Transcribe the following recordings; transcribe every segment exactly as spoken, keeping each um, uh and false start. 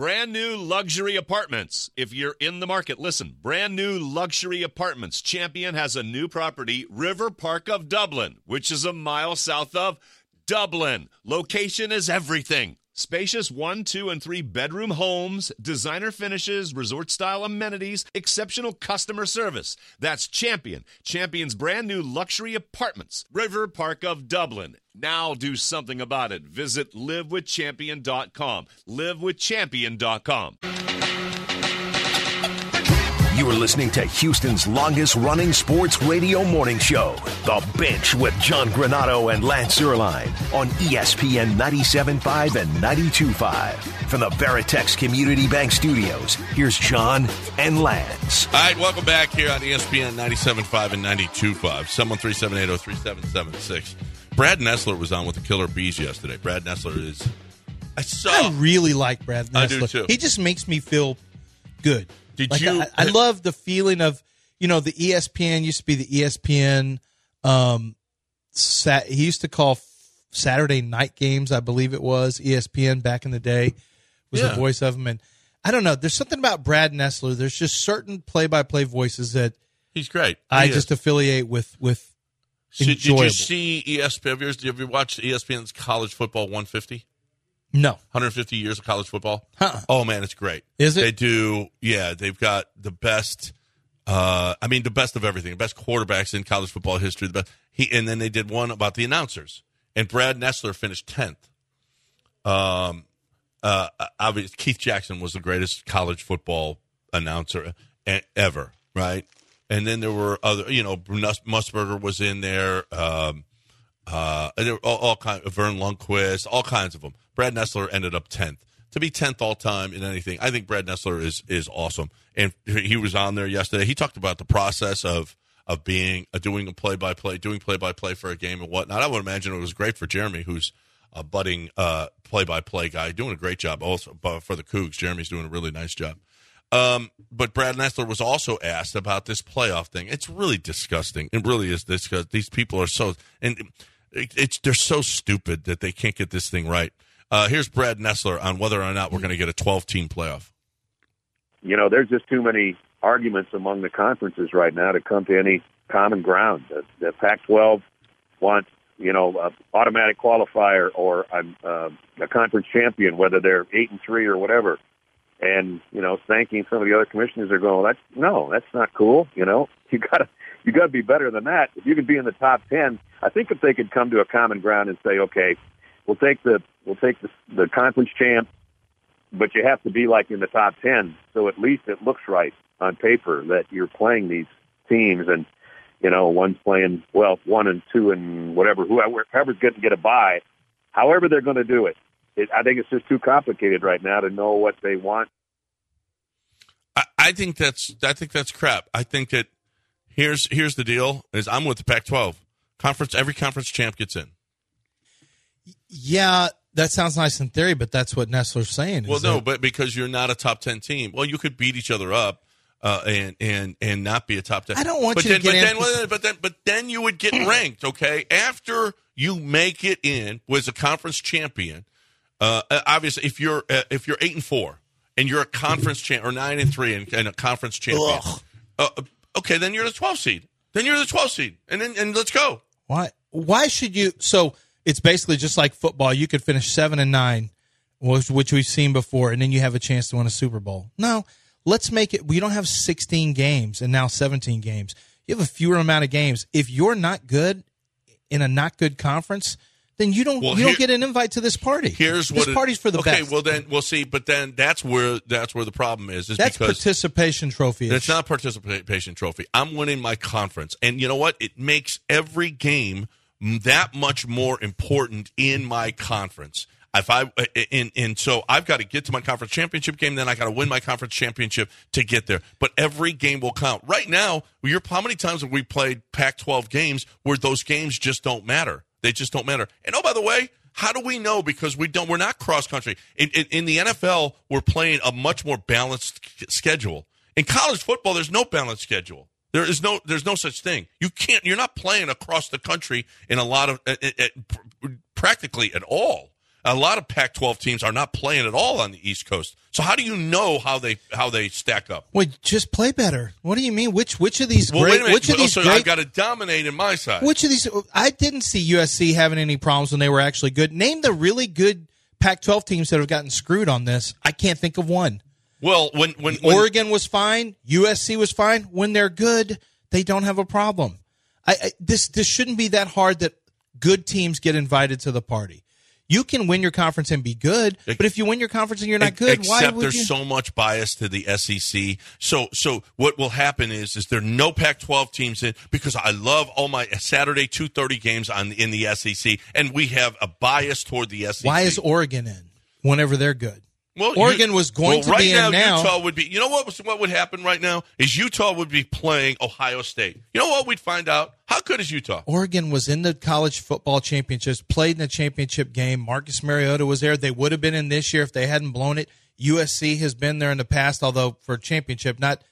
Brand new luxury apartments. If you're in the market, listen. Brand new luxury apartments. Champion has a new property, River Park of Dublin, which is a mile south of Dublin. Location is everything. Spacious one, two, and three bedroom homes, designer finishes, resort-style amenities, exceptional customer service. That's Champion. Champion's brand new luxury apartments. River Park of Dublin. Now do something about it. Visit live with champion dot com. live with champion dot com. You are listening to Houston's longest-running sports radio morning show, The Bench with John Granato and Lance Zierlein on E S P N ninety-seven point five and ninety-two point five. From the Veritex Community Bank Studios, here's John and Lance. All right, welcome back here on E S P N ninety-seven point five and ninety-two point five. seven one three, seven eight zero, three seven seven six. Brad Nessler was on with the Killer Bees yesterday. Brad Nessler is... I saw... I really like Brad Nessler. I do, too. He just makes me feel good. Did like you? I, I love the feeling of, you know, the E S P N used to be the E S P N. Um, sat, he used to call Saturday night games, I believe it was. E S P N back in the day was Yeah. the voice of them. And I don't know. There's something about Brad Nessler. There's just certain play-by-play voices that He's great. He I is. just affiliate with. with So did enjoyable. you see E S P N? Have you, ever, have you watched E S P N's College Football one fifty? No. one hundred fifty years of college football. Huh. Oh man, it's great. Is it? They do. Yeah, they've got the best. Uh, I mean, the best of everything. The best quarterbacks in college football history. The best. He and then they did one about the announcers. And Brad Nessler finished tenth. Um, uh, obviously Keith Jackson was the greatest college football announcer ever, right? And then there were other. You know, Musburger was in there. Um, uh, there were all, all kinds of Vern Lundquist, all kinds of them. Brad Nessler ended up tenth. To be tenth all time in anything, I think Brad Nessler is is awesome. And he was on there yesterday. He talked about the process of of being uh, doing a play by play, doing play by play for a game and whatnot. I would imagine it was great for Jeremy, who's a budding uh, play by play guy, doing a great job also for the Cougs. Jeremy's doing a really nice job. Um, but Brad Nessler was also asked about this playoff thing. It's really disgusting. It really is this because these people are so and it, it's they're so stupid that they can't get this thing right. Uh, here's Brad Nessler on whether or not we're going to get a twelve-team playoff. You know, there's just too many arguments among the conferences right now to come to any common ground. The, the Pac twelve wants, you know, an automatic qualifier or a, uh, a conference champion, whether they're eight and three or whatever. And, you know, thanking some of the other commissioners are going, that's, no, that's not cool. You know, you gotta, you gotta be better than that. If you can be in the top ten, I think if they could come to a common ground and say, okay, we'll take the, we'll take the, the conference champ, but you have to be like in the top ten. So at least it looks right on paper that you're playing these teams and, you know, one's playing, well, one and two and whatever, whoever, whoever's going to get a bye, however they're going to do it. It, I think it's just too complicated right now to know what they want. I, I think that's I think that's crap. I think that here's here's the deal: is I'm with the Pac twelve conference. Every conference champ gets in. Yeah, that sounds nice in theory, but that's what Nessler's saying. Well, no, that, but because you're not a top ten team, well, you could beat each other up uh, and and and not be a top ten. I don't want but you then, to get but in. then, well, but then, but then you would get ranked. Okay, after you make it in was a conference champion. Uh, obviously, if you're uh, if you're eight and four and you're a conference champ or nine and three and, and a conference champion, uh, okay, then you're the twelfth seed. Then you're the twelfth seed, and then and let's go. Why? Why should you? So it's basically just like football. You could finish seven and nine, which, which we've seen before, and then you have a chance to win a Super Bowl. No, let's make it. We don't have sixteen games and now seventeen games. You have a fewer amount of games. If you're not good in a not good conference, then you don't Well, you here, don't get an invite to this party. Here's this what it, party's for the okay, best. Okay, well then we'll see, but then that's where that's where the problem is. is that's because participation trophy. It's not a participation trophy. I'm winning my conference, and you know what? It makes every game that much more important in my conference. If I and, and so I've got to get to my conference championship game, then I got to win my conference championship to get there. But every game will count. Right now, you're, how many times have we played Pac twelve games where those games just don't matter? They just don't matter. And oh, by the way, how do we know? Because we don't. We're not cross country. In, in, in the N F L, we're playing a much more balanced schedule. In college football, there's no balanced schedule. There is no. There's no such thing. You can't. You're not playing across the country in a lot of uh, uh, practically at all. A lot of Pac twelve teams are not playing at all on the East Coast. So how do you know how they how they stack up? Well, just play better. What do you mean? Which which of these Well, great? wait a minute. Which of these so great? I've got to dominate in my side. Which of these? I didn't see U S C having any problems when they were actually good. Name the really good Pac twelve teams that have gotten screwed on this. I can't think of one. Well, when when, when Oregon was fine, U S C was fine. When they're good, they don't have a problem. I, I this this shouldn't be that hard that good teams get invited to the party. You can win your conference and be good, but if you win your conference and you're not good, why except would there's you? so much bias to the S E C. So so what will happen is is there are no Pac twelve teams in because I love all my Saturday two thirty games on in the S E C, and we have a bias toward the S E C. Why is Oregon in whenever they're good? Well, Oregon you, was going well, to right be now, in now. Utah would be. You know what? Was, what would happen right now is Utah would be playing Ohio State. You know what? We'd find out. How good is Utah? Oregon was in the college football championships, played in the championship game. Marcus Mariota was there. They would have been in this year if they hadn't blown it. U S C has been there in the past, although for championship, not.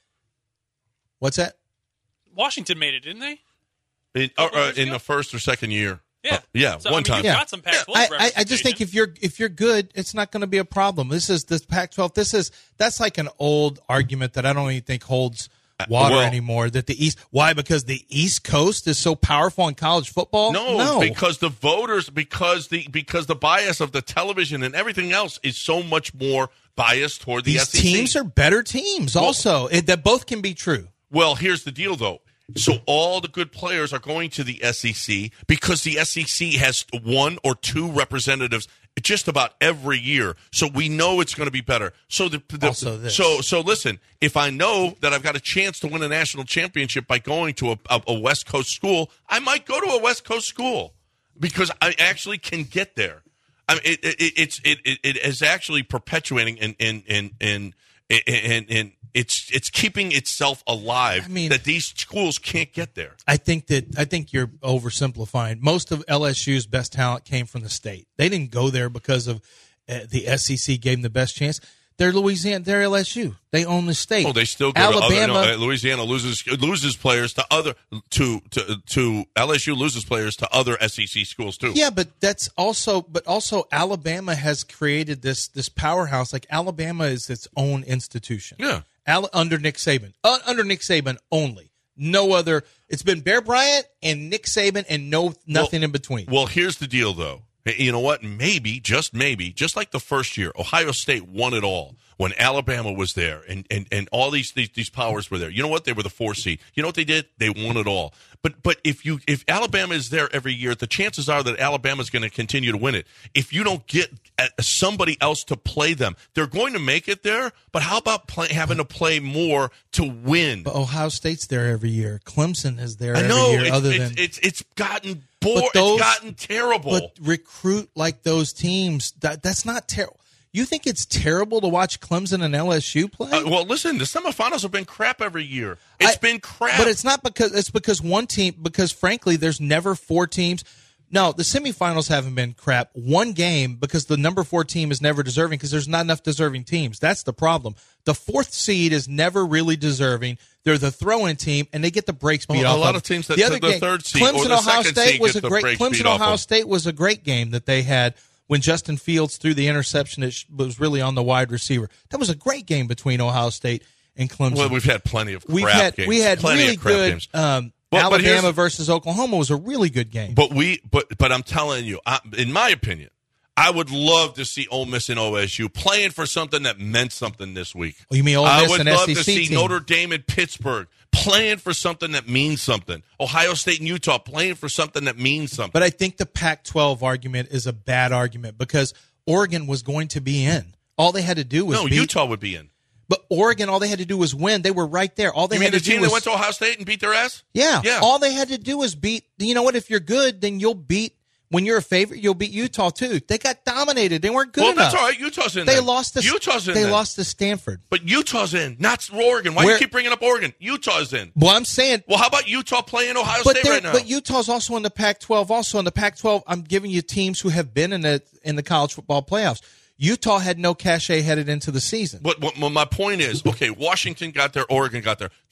What's that? Washington made it, didn't they? In, uh, uh, in the first or second year. Yeah, Uh, yeah, so, one I mean, time. You've Yeah. got some Pac twelve I, I, I just think representation. if you're if you're good, it's not going to be a problem. This is this Pac twelve. This is that's like an old argument that I don't even think holds water well- anymore. That the East, why? Because the East Coast is so powerful in college football. No, no. because the voters, because the because the bias of the television and everything else is so much more biased toward the these S E C. teams are better teams. Also, it, that both can be true. Well, here's the deal, though. So all the good players are going to the S E C because the S E C has one or two representatives just about every year. So we know it's going to be better. So the, the Also this. so so listen, if I know that I've got a chance to win a national championship by going to a, a, a West Coast school, I might go to a West Coast school because I actually can get there. I mean, it, it, it's it, it it is actually perpetuating and and and and and, and it's it's keeping itself alive. I mean- that these schools can't get there. I think that I think you're oversimplifying. Most of L S U's best talent came from the state. They didn't go there because of uh, the S E C gave them the best chance. They're Louisiana. They're L S U. They own the state. Oh, they still go Alabama. to other, no, Louisiana loses loses players to other to to to L S U loses players to other S E C schools too. Yeah, but that's also but also Alabama has created this this powerhouse. Like Alabama is its own institution. Yeah. Al- under Nick Saban. Uh, under Nick Saban only. No other. It's been Bear Bryant and Nick Saban and no nothing well, in between. Well, here's the deal, though. You know what? Maybe, just maybe, just like the first year, Ohio State won it all when Alabama was there and, and, and all these, these these powers were there. You know what? They were the four seed. You know what they did? They won it all. But but if you if Alabama is there every year, the chances are that Alabama is going to continue to win it. If you don't get somebody else to play them, they're going to make it there. But how about play, having to play more to win? But Ohio State's there every year. Clemson is there I every know year. it's, other it's, than it's it's gotten bored. But those- It's gotten terrible. But recruit like those teams. That, that's not terrible. You think it's terrible to watch Clemson and L S U play? Uh, well, listen, the semifinals have been crap every year. It's I- been crap. But it's not because it's because one team. Because frankly, there's never four teams. No, the semifinals haven't been crap. One game because the number four team is never deserving because there's not enough deserving teams. That's the problem. The fourth seed is never really deserving. They're the throw-in team, and they get the brakes beat Well, a off. lot them. of teams that the took other the game, third seed or Clemson the Ohio second State seed was get a the great. brakes beat Clemson off Ohio them. State was a great game that they had when Justin Fields threw the interception that was really on the wide receiver. That was a great game between Ohio State and Clemson. Well, we've had plenty of crap We've had games. we had plenty really of crap good games. um, Well, but here's- Alabama versus Oklahoma was a really good game. But we, but but I'm telling you, I, in my opinion, I would love to see Ole Miss and O S U playing for something that meant something this week. Oh, you mean Ole I Miss would and love S E C to see team. Notre Dame and Pittsburgh playing for something that means something. Ohio State and Utah playing for something that means something. But I think the Pac twelve argument is a bad argument because Oregon was going to be in. All they had to do was no, beat. Utah would be in. But Oregon, all they had to do was win. They were right there. All they You mean had the to do team was that went to Ohio State and beat their ass? yeah, Yeah. All they had to do was beat. You know what? If you're good, then you'll beat. When you're a favorite, you'll beat Utah too. They got dominated. They weren't good Well, enough. that's all right. Utah's in. They then. lost to Utah's in. They then. lost to Stanford. But Utah's in, not Oregon. Why do Where- you keep bringing up Oregon? Utah's in. Well, I'm saying Well, how about Utah playing Ohio But, State they're- right now? but Utah's also in the Pac twelve. Also in the Pac twelve, I'm giving you teams who have been in the in the college football playoffs. Utah had no cachet headed into the season. What, what, what my point is, okay, Washington got there, Oregon got there.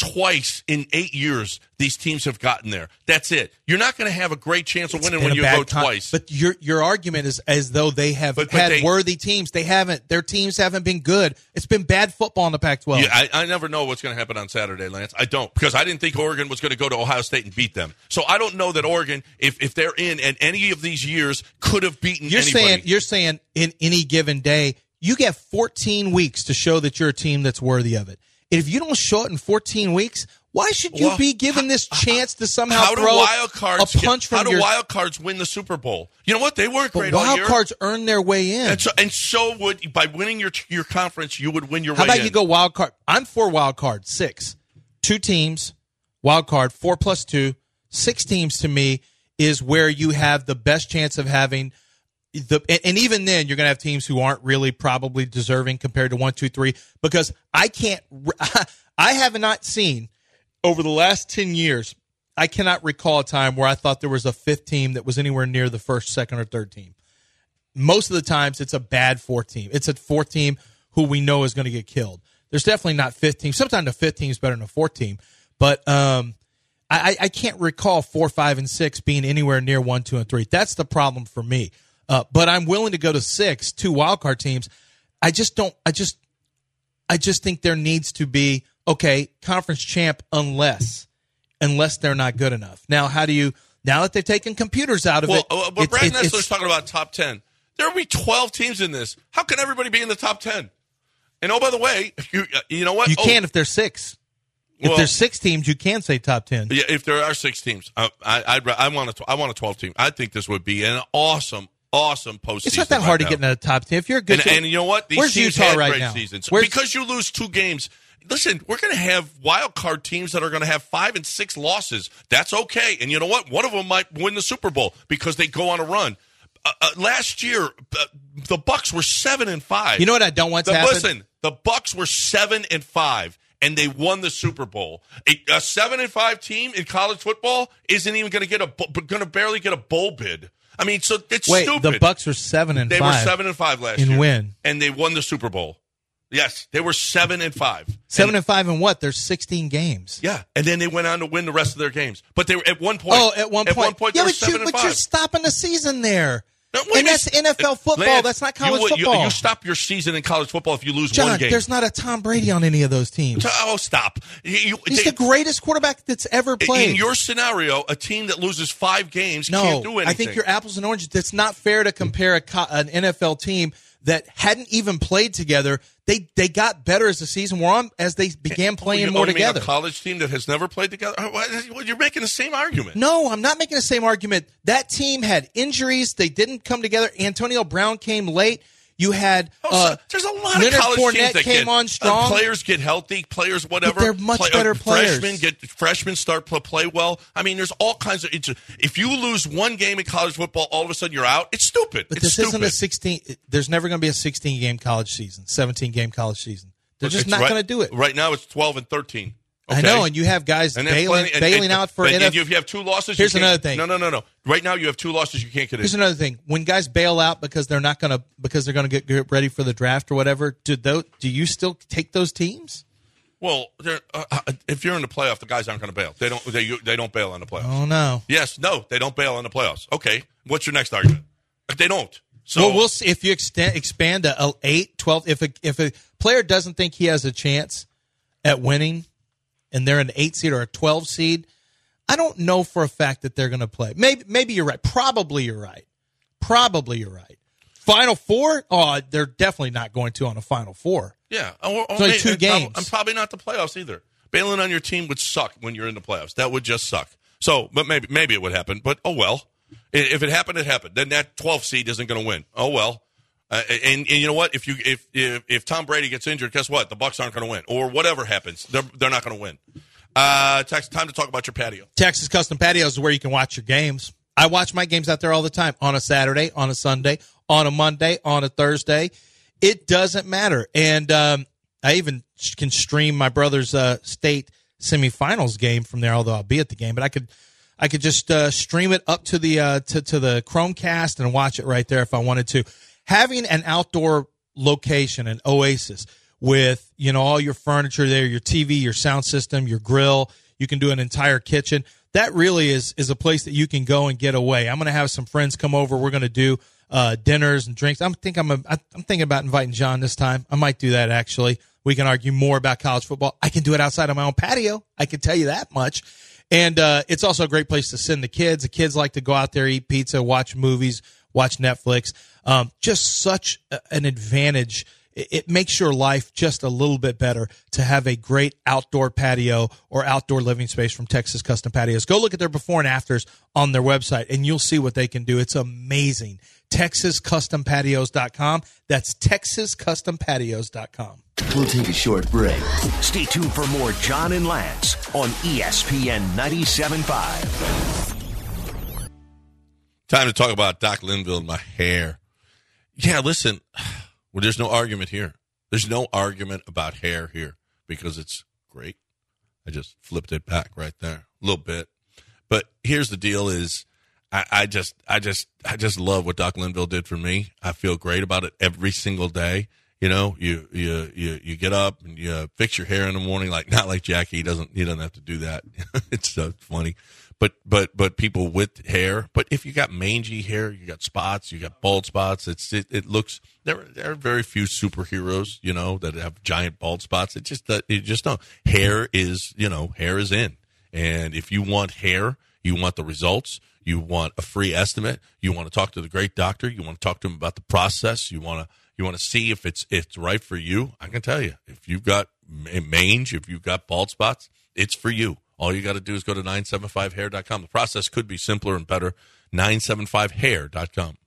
twice in eight years these teams have gotten there. That's it. You're not going to have a great chance of It's winning been when a you bad go con- twice. But your your argument is as though they have But- but had they- worthy teams. They haven't. Their teams haven't been good. It's been bad football in the Pac twelve. Yeah, I, I never know what's going to happen on Saturday, Lance. I don't, because I didn't think Oregon was going to go to Ohio State and beat them. So I don't know that Oregon, if, if they're in and any of these years, could have beaten You're anybody. saying you're saying in any given day you get fourteen weeks to show that you're a team that's worthy of it. And if you don't show it in fourteen weeks, why should you Well, be given this chance to somehow how do throw wild cards a punch get, from how do your? wild cards win the Super Bowl? You know what? They weren't But great all wild year. cards earn their way in. And so, and so would by winning your your conference, you would win your How way about in. you go wild card? I'm for wild card. Six, two teams, wild card. Four plus two, six teams to me is where you have the best chance of having the. And, and even then, you're going to have teams who aren't really probably deserving compared to one, two, three. Because I can't. I have not seen over the last ten years. I cannot recall a time where I thought there was a fifth team that was anywhere near the first, second, or third team. Most of the times, it's a bad fourth team. It's a fourth team who we know is going to get killed. There's definitely not fifth team. Sometimes the fifth team is better than the fourth team. But um, I, I can't recall four, five, and six being anywhere near one, two, and three. That's the problem for me. Uh, but I'm willing to go to six, two wildcard teams. I just don't. I just. I just think there needs to be okay conference champ unless unless they're not good enough. Now, how do you? Now that they've taken computers out of well, it, uh, but it's- Brad it's- Nessler's talking about top ten. There will be twelve teams in this. How can everybody be in the top ten? And oh, by the way, you you know what? you oh, can if there's six. If Well- there's six teams, you can say top ten. Yeah, if there are six teams, I I I'd, I want a I want a twelve team. I think this would be an awesome, awesome postseason. It's not that hard right to get now. into the top ten. If you're a good, And, team- and you know what? These where's teams Utah had right great now? seasons. Where's- Because you lose two games. Listen, we're going to have wild card teams that are going to have five and six losses. That's okay. And you know what? One of them might win the Super Bowl because they go on a run. Uh, uh, last year, uh, the Bucks were seven and five. You know what I don't want to the, happen? Listen, the Bucks were seven and five, and they won the Super Bowl. A, a seven and five team in college football isn't even going to get a going to barely get a bowl bid. I mean, so it's Wait, stupid. the Bucks were seven and They five. were seven and five last And year, win. and they won the Super Bowl. Yes, they were seven and five. Seven and, and five and what? There's sixteen games. yeah, and then they went on to win the rest of their games. But they were at one point. Oh, at one point. At one point, yeah, they were but, seven you, and but five. you're stopping the season there. No, wait, and that's it's- N F L football. Lance, that's not you college would- you, football. You stop your season in college football if you lose John, one game. there's not a Tom Brady on any of those teams. Oh, stop! You- you- He's they- the greatest quarterback that's ever played. In your scenario, a team that loses five games no, can't do anything. I think you're apples and oranges. It's not fair to compare a, co- an N F L team that hadn't even played together. They they got better as the season wore on, as they began playing Oh, you- more oh, you mean together. a college team that has never played together. Oh, why- You're making the same argument. No, I'm not making the same argument. That team had injuries. They didn't come together. Antonio Brown came late. You had Oh, uh, so there's a lot Leonard of college Fournette teams that came get, on strong. Uh, players get healthy. Players, whatever. they're much Play- better uh, players. Freshmen get freshmen start to play well. I mean, there's all kinds of. It's, if you lose one game in college football, all of a sudden you're out. It's stupid. But it's this stupid. isn't a sixteen. There's never going to be a sixteen game college season, seventeen game college season. They're just It's not right- going to do it. Right now, it's twelve and thirteen. I Okay? know, and you have guys And then bailing, plenty- and- bailing and- out for but N F L. if you have two losses, Here's you can't- another thing. No, no, no, no. Right now, you have two losses. You can't get in. Here's another thing: when guys bail out because they're not going to because they're going to get, get ready for the draft or whatever, do those, do you still take those teams? Well, they're, uh, uh, if you're in the playoff, the guys aren't going to bail. They don't. They you- they don't bail on the playoffs. Oh no. Yes, no, they don't bail on the playoffs. Okay, what's your next argument? They don't. So Well, we'll see if you extend, expand to a eight, twelve. If a, if a player doesn't think he has a chance at winning, and they're an eight seed or a twelve seed, I don't know for a fact that they're going to play. Maybe maybe you're right. Probably you're right. Probably you're right. Final four? Oh, they're definitely not going to on a Final Four. yeah, or, or It's only maybe- two and prob- games. and probably not the playoffs either. Bailing on your team would suck when you're in the playoffs. That would just suck. So, but maybe maybe it would happen. But oh well. I- If it happened, it happened. Then that twelfth seed isn't going to win. Oh well. Uh, and, and you know what? If you if, if if Tom Brady gets injured, guess what? The Bucs aren't going to win, or whatever happens, they're they're not going to win. Uh, Tex, time to talk about your patio. Texas Custom Patios is where you can watch your games. I watch my games out there all the time on a Saturday, on a Sunday, on a Monday, on a Thursday. It doesn't matter. And um, I even can stream my brother's uh, state semifinals game from there, although I'll be at the game. But I could I could just uh, stream it up to the uh, to, to the Chromecast and watch it right there if I wanted to. Having an outdoor location, an oasis, with, you know, all your furniture there, your T V, your sound system, your grill. You can do an entire kitchen. That really is is a place that you can go and get away. I'm going to have some friends come over. We're going to do uh, dinners and drinks. I'm think I'm a, I'm thinking about inviting John this time. I might do that actually. We can argue more about college football. I can do it outside of my own patio. I can tell you that much. And uh, it's also a great place to send the kids. The kids like to go out there, eat pizza, watch movies, watch Netflix. Um, just such a, an advantage. It, it makes your life just a little bit better to have a great outdoor patio or outdoor living space from Texas Custom Patios. Go look at their before and afters on their website, and you'll see what they can do. It's amazing. Texas Custom Patios dot com. That's Texas Custom Patios dot com. We'll take a short break. Stay tuned for more John and Lance on E S P N ninety-seven point five. Time to talk about Doc Linville and my hair. Yeah, listen, well, there's no argument here. There's no argument about hair here because it's great. I just flipped it back right there a little bit. But here's the deal is I, I just I just I just love what Doc Linville did for me. I feel great about it every single day. You know, you you you you get up and you fix your hair in the morning, like not like Jackie. He doesn't he doesn't have to do that. It's so funny, but but but people with hair. But if you got mangy hair, you got spots, you got bald spots. It's it, it looks there. There are very few superheroes, you know, that have giant bald spots. It just uh, you just don't. Hair is you know hair is in, and if you want hair, you want the results. You want a free estimate. You want to talk to the great doctor. You want to talk to him about the process. You want to. You want to see if it's it's right for you? I can tell you, if you've got mange, if you've got bald spots, it's for you. All you got to do is go to nine seven five hair dot com. The process could be simpler and better. nine seven five hair dot com.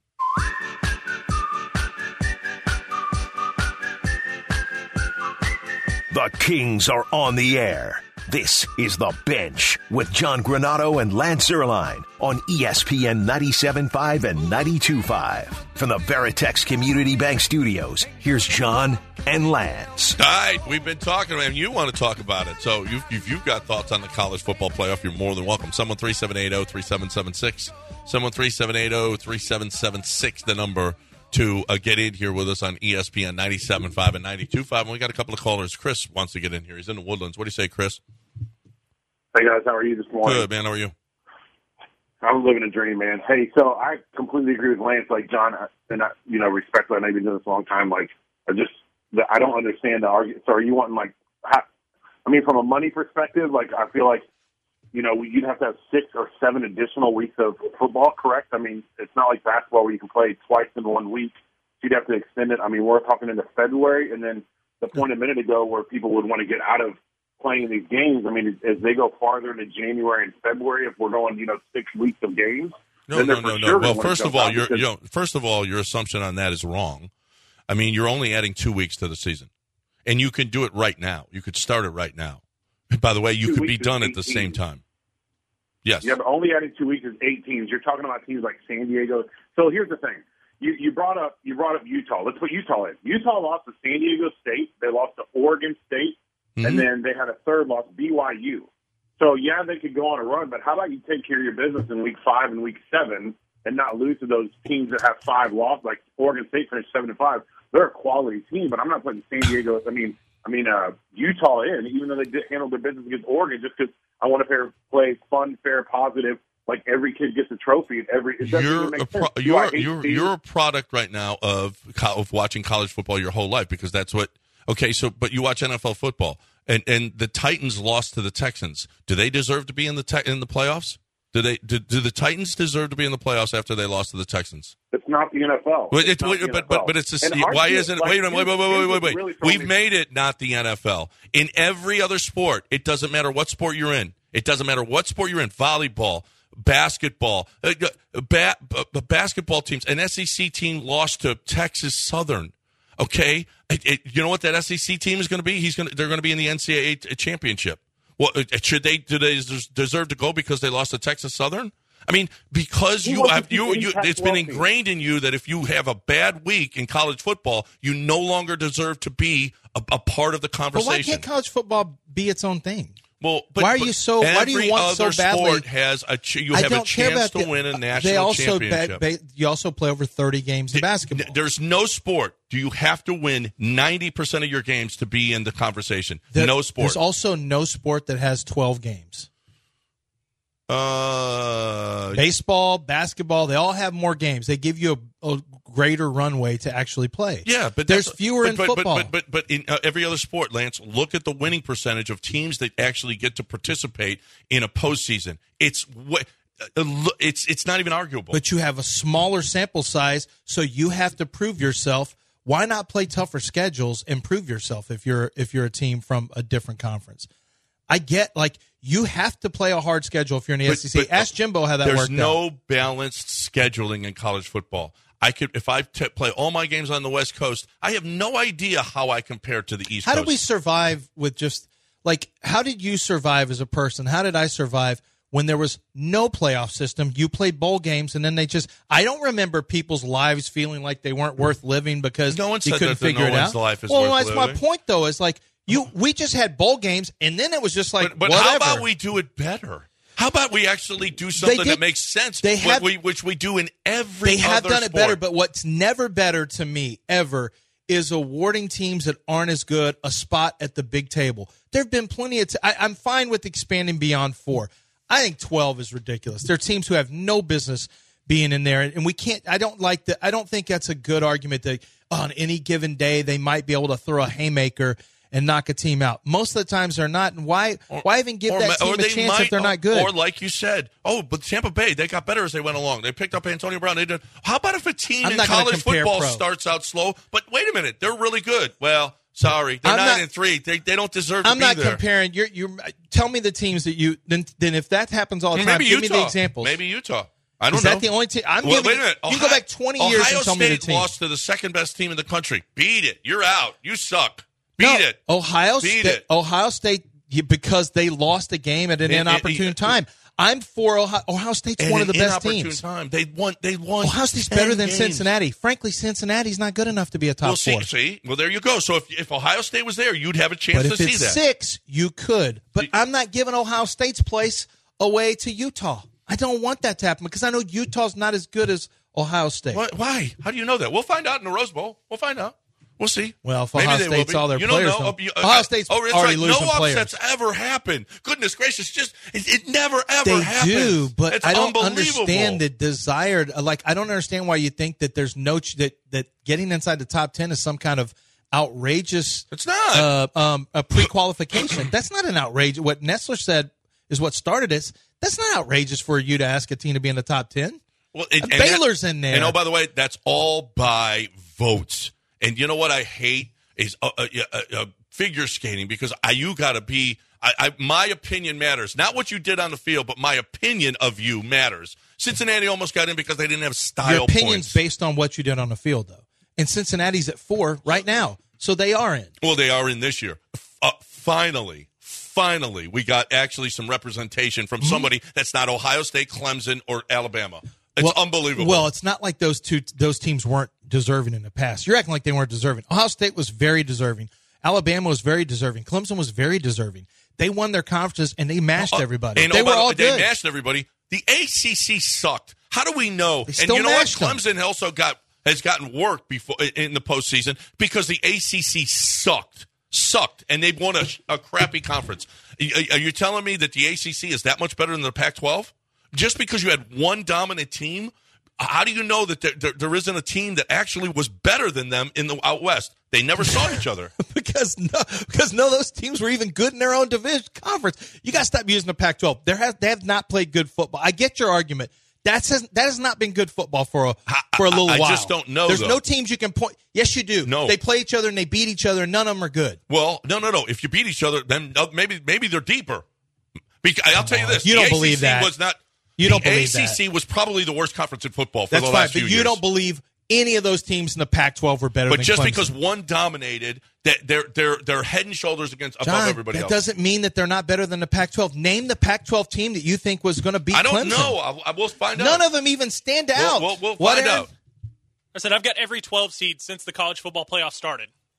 The Kings are on the air. This is The Bench with John Granato and Lance Zierlein on E S P N ninety-seven point five and ninety-two point five. From the Veritex Community Bank Studios, here's John and Lance. All right, we've been talking, man. You want to talk about it. So you've, if you've got thoughts on the college football playoff, you're more than welcome. seven one three, seven eight zero, three seven seven six. seven one three, seven eight zero, three seven seven six, the number to uh, get in here with us on E S P N ninety-seven point five and ninety-two point five. And we got a couple of callers. Chris wants to get in here. He's in the Woodlands. What do you say, Chris? Hey, guys. How are you this morning? Good, man. How are you? I'm living a dream, man. Hey, so I completely agree with Lance. Like, John, and I, you know, respectfully, I know you've been doing this a long time. Like, I just, I don't understand the argument. So are you wanting, like, how, I mean, from a money perspective, like, I feel like, you know, you'd have to have six or seven additional weeks of football, correct? I mean, it's not like basketball where you can play twice in one week. You'd have to extend it. I mean, we're talking into February, and then the point a minute ago where people would want to get out of playing these games. I mean, as they go farther into January and February, if we're going, you know, six weeks of games, no, then no, they're no, for no. sure Well, gonna first jump of all, out your because- you know, first of all, your assumption on that is wrong. I mean, you're only adding two weeks to the season, and you can do it right now. You could start it right now. By the way, you Two could be weeks is done at the eighteen. same time. Yes. Yeah, but only adding two weeks is eight teams. You're talking about teams like San Diego. So here's the thing. You, you brought up you brought up Utah. Let's put Utah in. Utah lost to San Diego State. They lost to Oregon State. Mm-hmm. And then they had a third loss, B Y U. So, yeah, they could go on a run, but how about you take care of your business in week five and week seven and not lose to those teams that have five losses, like Oregon State finished seven and five. They're a quality team, but I'm not putting San Diego, I mean, I mean uh, Utah in, even though they did handle their business against Oregon, just because I want to play fun, fair, positive, like every kid gets a trophy. And every it doesn't You're even make a pro- sense. Do I you're hate you're teams? you're a product right now of co- of watching college football your whole life because that's what. Okay, so but you watch N F L football and, and the Titans lost to the Texans. Do they deserve to be in the te- in the playoffs? Do they do, do the Titans deserve to be in the playoffs after they lost to the Texans? It's not the N F L. Well, It's it, not the but, N F L. but but it's a, And why aren't you, isn't it? like, Wait a minute, wait, wait, wait, wait, wait, wait. really throwing We've me- made it not the N F L. In every other sport, it doesn't matter what sport you're in. It doesn't matter what sport you're in. Volleyball, basketball, uh, ba- b- basketball teams. An S E C team lost to Texas Southern. Okay, it, it, you know what that S E C team is going to be? He's going. They're going to be in the N C double A t- championship. Well, should they? Do they deserve to go because they lost to Texas Southern? I mean, because Who you wants have to you, see you any it's been Pac twelve team? ingrained in you that if you have a bad week in college football, you no longer deserve to be a, a part of the But why conversation. can't college football be its own thing? Well, but, why are but you so? Why do you every want so other badly? Sport has a ch- you I have a don't care chance about to the, win a national they also championship. Ba- ba- you also play over thirty games in basketball. There's no sport. Do you have to win ninety percent of your games to be in the conversation? There, no sport. There's also no sport that has twelve games. Uh, Baseball, basketball, they all have more games. They give you a, a greater runway to actually play. Yeah, but there's that's- fewer but, in but, football. But but but, but in uh, every other sport, Lance, look at the winning percentage of teams that actually get to participate in a postseason. It's what. Uh, it's it's not even arguable. But you have a smaller sample size, so you have to prove yourself. Why not play tougher schedules and prove yourself if you're if you're a team from a different conference? I get, like, you have to play a hard schedule if you're in the But- S E C. but, Ask Jimbo how that There's worked no out. balanced scheduling in college football. I could if I t- play all my games on the West Coast, I have no idea how I compare to the East How Coast. did we survive with just, like, how did you survive as a person? How did I survive when there was no playoff system? You played bowl games, and then they just – I don't remember people's lives feeling like they weren't worth living because No one you said couldn't that figure no it one's out. life is well, worth that's my living. point, though, is like you. we just had bowl games, and then it was just like, But, but whatever. how about we do it better? How about we actually do something did- that makes sense, they what have- we, which we do in every They have other done it sport. better, but what's never better to me ever is awarding teams that aren't as good a spot at the big table. There have been plenty of t- I, I'm fine with expanding beyond four. I think twelve is ridiculous. There are teams who have no business being in there, and we can't. I don't like that. I don't think that's a good argument that on any given day they might be able to throw a haymaker and knock a team out. Most of the times they're not. And why? Or- why even give or that ma- team or a they chance might- if they're not good? Or like you said, oh, but Tampa Bay, they got better as they went along. They picked up Antonio Brown. They did. How about if a team I'm in not gonna college compare football pro. starts out slow, but wait a minute, they're really good? Well, sorry, they're I'm nine not- and three. They they don't deserve I'm to be not there. comparing. You're, you're. Tell me the teams that you. Then, then if that happens all the time, Maybe give Utah. me the examples. Maybe Utah. I don't Is know. that the only team? I'm Well, giving. wait a minute. You Ohio, go back twenty years Ohio and tell me the State team. lost to the second best team in the country. Beat it. You're out. You suck. Beat No, it. Ohio Beat State. it. Ohio State you- because they lost a game at an And- and- inopportune and- time. I'm for Ohio. Ohio State's And one of the an best inopportune teams. time. They won. They won. Ohio State's ten better than games. Cincinnati. Frankly, Cincinnati's not good enough to be a top Well, see, four. see, well, there you go. So if if Ohio State was there, you'd have a chance But to if see it's that. six, you could. But I'm not giving Ohio State's place away to Utah. I don't want that to happen because I know Utah's not as good as Ohio State. Why? Why? How do you know that? We'll find out in the Rose Bowl. We'll find out. We'll see. Well, if Maybe Ohio they will State's be. all their you players don't know. don't- You- Ohio State's oh, it's already right. losing No players. upsets ever happen. Goodness gracious, just it, it never ever They happens. do, but it's I don't unbelievable. understand the desired. Like, I don't understand why you think that there's no ch- that that getting inside the top ten is some kind of outrageous. It's not. uh, um, a pre-qualification. That's not an outrage. What Nestler said is what started this. That's not outrageous for you to ask a team to be in the top ten. Well, it, and Baylor's that- in there. And oh, by the way, that's all by votes. And you know what I hate is uh, uh, uh, uh, figure skating because I, you got to be. I, I, my opinion matters, not what you did on the field, but my opinion of you matters. Cincinnati almost got in because they didn't have style Your opinion's points. based on what you did on the field, though. And Cincinnati's at four right now, so they are in. Well, they are in this year. Uh, finally, finally, we got actually some representation from somebody that's not Ohio State, Clemson, or Alabama. It's well, unbelievable. Well, it's not like those two those teams weren't deserving in the past. You're acting like they weren't deserving. Ohio State was very deserving. Alabama was very deserving. Clemson was very deserving. They won their conferences and they mashed Uh, everybody. and they oh, were by the all way, good. They mashed everybody. The A C C sucked. How do we know? They And still you know what? mashed them. Clemson also got has gotten work before in the postseason because the A C C sucked, sucked, and they won a, a crappy conference. Are you telling me that the A C C is that much better than the Pac twelve? Just because you had one dominant team, how do you know that there, there, there isn't a team that actually was better than them in the out west? They never saw each other. because no, because no, those teams were even good in their own division conference. You got to stop using the Pac twelve. There has they have not played good football. I get your argument. That's has, that has not been good football for a for a little I- I while. just don't know, There's though. no teams you can point. Yes, you do. No. They play each other and they beat each other, and none of them are good. Well, no, no, no. If you beat each other, then uh, maybe maybe they're deeper. Because, I'll tell you this: You the don't believe A C C that. Was not. You the don't believe A C C that. was probably the worst conference in football for That's the fine, last but few you years. don't believe any of those teams in the Pac twelve were better But than just Clemson. because one dominated, that they're they're they're head and shoulders against above John, everybody that else. doesn't mean that they're not better than the Pac twelve. Name the Pac twelve team that you think was going to beat I don't Clemson. know. I, I will find out. None of them even stand We'll, out. we'll, we'll What, find Aaron? out. I said I've got every twelve seed since the college football playoff started.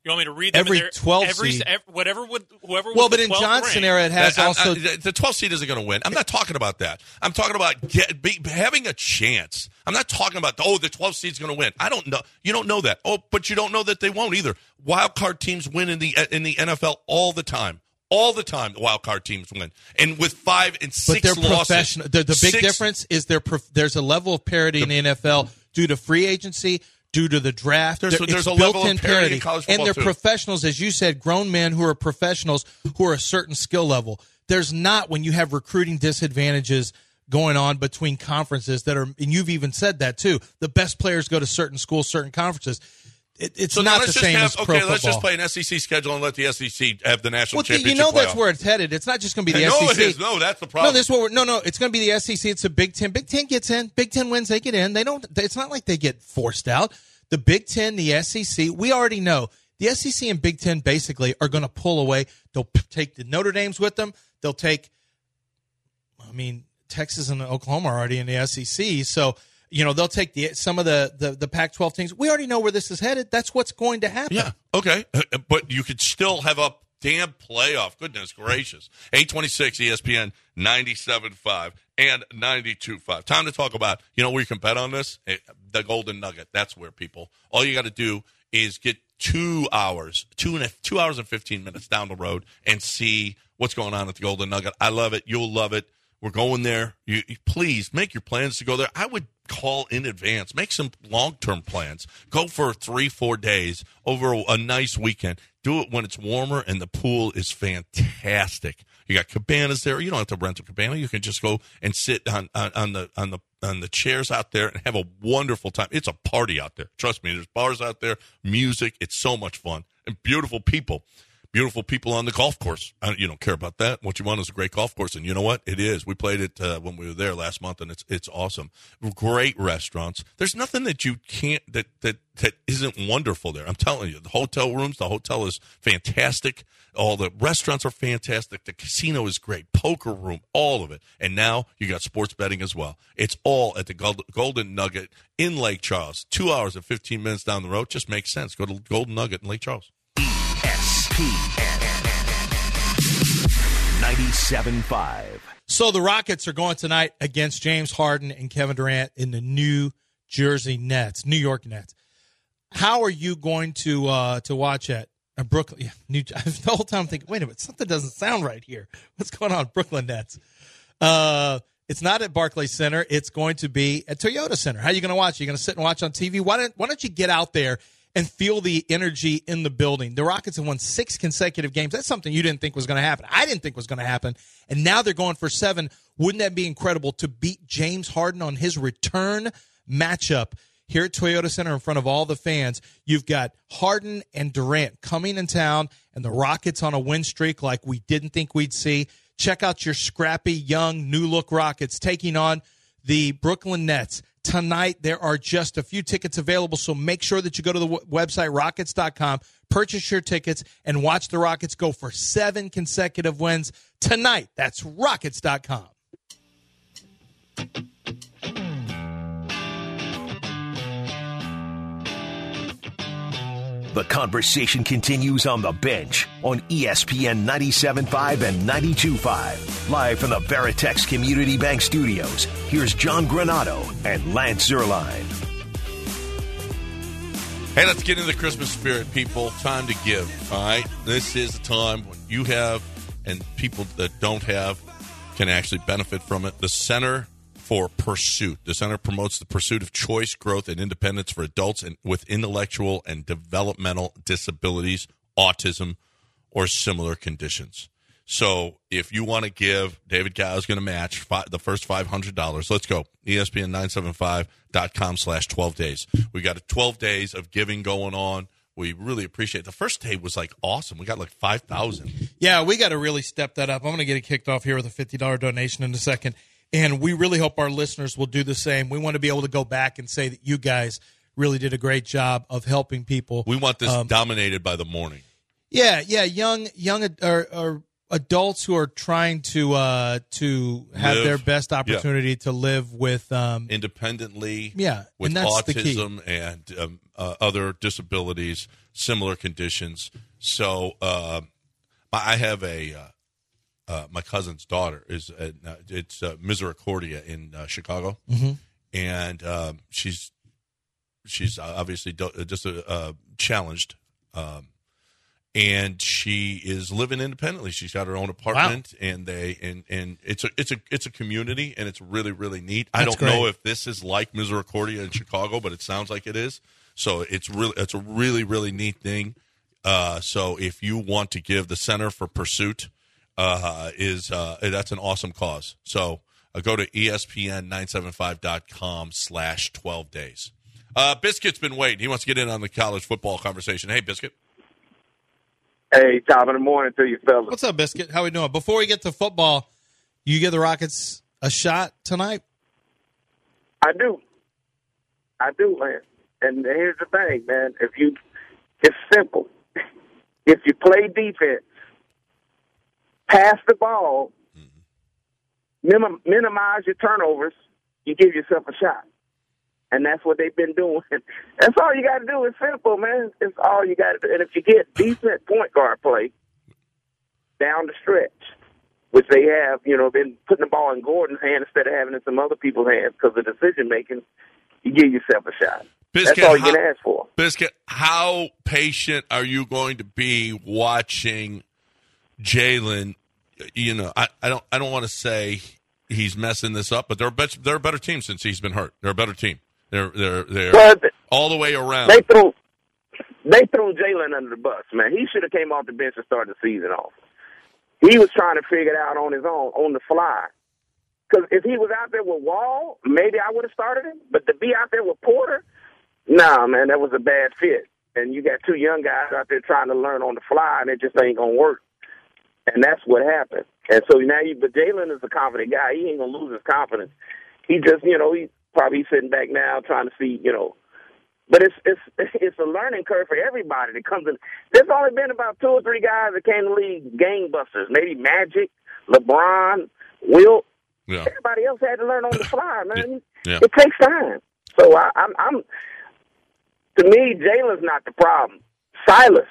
You want me to read them Every in their, twelve every, seed. Every, whatever would whoever. Was Well, but the in twelfth John's rank, scenario, it has That- I- also. I- the twelfth seed isn't going to win. I'm not talking about that. I'm talking about get, be, having a chance. I'm not talking about, oh, the twelfth seed's going to win. I don't know. You don't know that. Oh, but you don't know that they won't either. Wild card teams win in the in the N F L all the time. All the time, the wild card teams win, and with five and six But they're losses. professional. The, the big Six- difference is there. Prof, there's a level of parity in the N F L due to free agency, due to the draft. There's- There- there's it's a level of built-in parity in college and football, they're too. professionals, as you said, grown men who are professionals who are a certain skill level. There's not when you have recruiting disadvantages going on between conferences that are, and you've even said that too. The best players go to certain schools, certain conferences. It, it's So not let's the just same have, as pro okay, football. let's just play an S E C schedule and let the S E C have the national Well, championship. you know that's playoff. where it's headed. It's not just going to be the no, S E C. it is. No, that's the problem. No, this is what we're, no, no. It's going to be the S E C. It's a Big Ten. Big Ten gets in. Big Ten wins. They get in. They don't. It's not like they get forced out. The Big Ten, the S E C. We already know the S E C and Big Ten basically are going to pull away. They'll p- take the Notre Dames with them. They'll take. I mean, Texas and Oklahoma are already in the S E C, so you know they'll take the some of the the, the Pac twelve teams. We already know where this is headed. That's what's going to happen. Yeah, okay. But you could still have a damn playoff. Goodness gracious. eight twenty-six E S P N ninety-seven point five and ninety-two point five. Time to talk about, you know where you can bet on this? The Golden Nugget. That's where, people. All you got to do is get two hours, two, and a, two hours and fifteen minutes down the road and see what's going on at the Golden Nugget. I love it. You'll love it. We're going there. You, you please make your plans to go there. I would call in advance. Make some long-term plans. Go for three, four days over a, a nice weekend. Do it when it's warmer and the pool is fantastic. You got cabanas there. You don't have to rent a cabana. You can just go and sit on, on, on the on the on the chairs out there and have a wonderful time. It's a party out there. Trust me. There's bars out there, music. It's so much fun and beautiful people. Beautiful people on the golf course. I, you don't care about that. What you want is a great golf course, and you know what? It is. We played it uh, when we were there last month, and it's it's awesome. Great restaurants. There's nothing that you can't that that that isn't wonderful there. I'm telling you, the hotel rooms. The hotel is fantastic. All the restaurants are fantastic. The casino is great. Poker room, all of it. And now you got sports betting as well. It's all at the Gold, Golden Nugget in Lake Charles. Two hours and fifteen minutes down the road. Just makes sense. Go to Golden Nugget in Lake Charles. S P N ninety-seven point five. So the Rockets are going tonight against James Harden and Kevin Durant in the New Jersey Nets, New York Nets. How are you going to uh, to watch at uh, Brooklyn? Yeah, New, the whole time I'm thinking, wait a minute, something doesn't sound right here. What's going on, Brooklyn Nets? Uh, it's not at Barclays Center. It's going to be at Toyota Center. How are you going to watch? Are you going to sit and watch on T V? Why don't Why don't you get out there and feel the energy in the building? The Rockets have won six consecutive games. That's something you didn't think was going to happen. I didn't think was going to happen. And now they're going for seven. Wouldn't that be incredible to beat James Harden on his return matchup here at Toyota Center in front of all the fans? You've got Harden and Durant coming in town, and the Rockets on a win streak like we didn't think we'd see. Check out your scrappy, young, new-look Rockets taking on the Brooklyn Nets. Tonight, there are just a few tickets available, so make sure that you go to the w- website, rockets dot com, purchase your tickets, and watch the Rockets go for seven consecutive wins tonight. That's rockets dot com. The conversation continues on the bench on E S P N ninety-seven point five and ninety-two point five. Live from the Veritex Community Bank Studios, here's John Granato and Lance Zierlein. Hey, let's get into the Christmas spirit, people. Time to give, all right? This is the time when you have and people that don't have can actually benefit from it. The Center for Pursuit. The Center promotes the pursuit of choice, growth, and independence for adults and with intellectual and developmental disabilities, autism, or similar conditions. So if you want to give, David Gow is going to match five, the first five hundred dollars. Let's go. E S P N nine seventy-five dot com slash twelve days. We got twelve days of giving going on. We really appreciate it. The first day was like awesome. We got like five thousand. Yeah, we got to really step that up. I'm going to get it kicked off here with a fifty dollars donation in a second. And we really hope our listeners will do the same. We want to be able to go back and say that you guys really did a great job of helping people. We want this Um, dominated by the morning. Yeah, yeah, young, young, or, or adults who are trying to uh, to have Live. their best opportunity Yeah. to live with um, independently, yeah, with and that's the key. autism and um, uh, other disabilities, similar conditions. So uh, I have a uh, uh, my cousin's daughter is uh, it's uh, Misericordia in uh, Chicago, Mm-hmm. and um, she's she's obviously do- just uh, uh, challenged. Um, And she is living independently. She's got her own apartment, wow. and they and, and it's a it's a it's a community, and it's really really neat. That's I don't great. know if this is like Misericordia in Chicago, but it sounds like it is. So it's really it's a really really neat thing. Uh, so if you want to give, the Center for Pursuit uh, is uh, that's an awesome cause. So uh, go to E S P N nine seventy-five dot com slash twelve days. Uh, Biscuit's been waiting. He wants to get in on the college football conversation. Hey, Biscuit. Hey, top of the morning to you, fellas. What's up, Biscuit? How we doing? Before we get to football, you give the Rockets a shot tonight? I do. I do, man. And here's the thing, man. If you, it's simple. If you play defense, pass the ball, minim- minimize your turnovers, you give yourself a shot. And that's what they've been doing. That's all you got to do. It's simple, man. It's all you got to do. And if you get decent point guard play down the stretch, which they have, you know, been putting the ball in Gordon's hand instead of having it in some other people's hands because of decision making, you give yourself a shot. Biscuit, that's all you how, can ask for. Biscuit, how patient are you going to be watching Jalen? You know, I, I don't I don't want to say he's messing this up, but they're a better, they're a better team since he's been hurt. They're a better team. They're they're they're Well, all the way around. They threw they threw Jalen under the bus, man. He should have came off the bench and started the season off. He was trying to figure it out on his own, on the fly. Because if he was out there with Wall, maybe I would have started him. But to be out there with Porter, nah, man, that was a bad fit. And you got two young guys out there trying to learn on the fly, and it just ain't gonna work. And that's what happened. And so now you, but Jalen is a confident guy. He ain't gonna lose his confidence. He just, you know, he. Probably sitting back now trying to see, you know. But it's it's it's a learning curve for everybody that comes in. There's only been about two or three guys that came to the league gangbusters. Maybe Magic, LeBron, Wilt. Yeah. Everybody else had to learn on the fly, man. Yeah. It takes time. So I, I'm, I'm, to me, Jalen's not the problem. Silas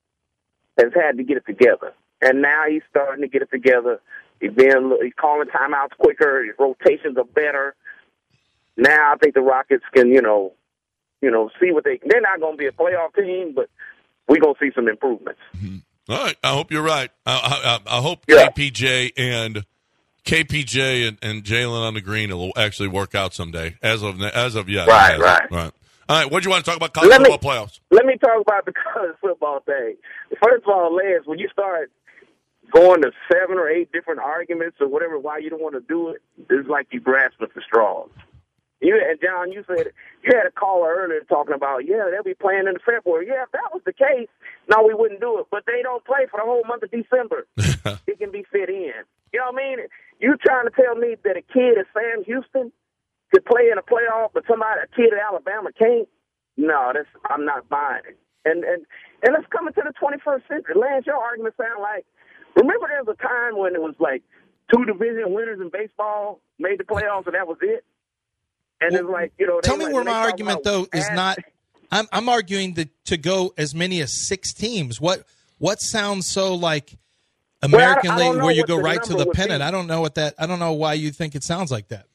has had to get it together. And now he's starting to get it together. He's been he's calling timeouts quicker. His rotations are better. Now I think the Rockets can, you know, you know, see what they. They're not going to be a playoff team, but we're going to see some improvements. Mm-hmm. All right, I hope you're right. I, I, I hope yeah. K P J and K P J and, and Jalen on the green will actually work out someday. As of as of yet, right, right, right. All right, what do you want to talk about college let football me, playoffs? Let me talk about the college football thing. First of all, Lance, when you start going to seven or eight different arguments or whatever why you don't want to do it, it's like you grasping for straws. You and John, you said you had a caller earlier talking about, yeah, they'll be playing in February. Yeah, if that was the case, no, we wouldn't do it. But they don't play for the whole month of December. It can be fit in. You know what I mean? You trying to tell me that a kid at Sam Houston could play in a playoff, but somebody, a kid at Alabama can't? No, that's I'm not buying it. And and and let's come into the twenty-first century. Lance, your argument sound like, remember there was a time when it was like two division winners in baseball made the playoffs and that was it? And well, it's like, you know, tell me like, where my argument though is add, not. I'm I'm arguing that to go as many as six teams. What what sounds so like American well, I, I League where you go the right to the pennant? Be. I don't know what that. I don't know why you think it sounds like that.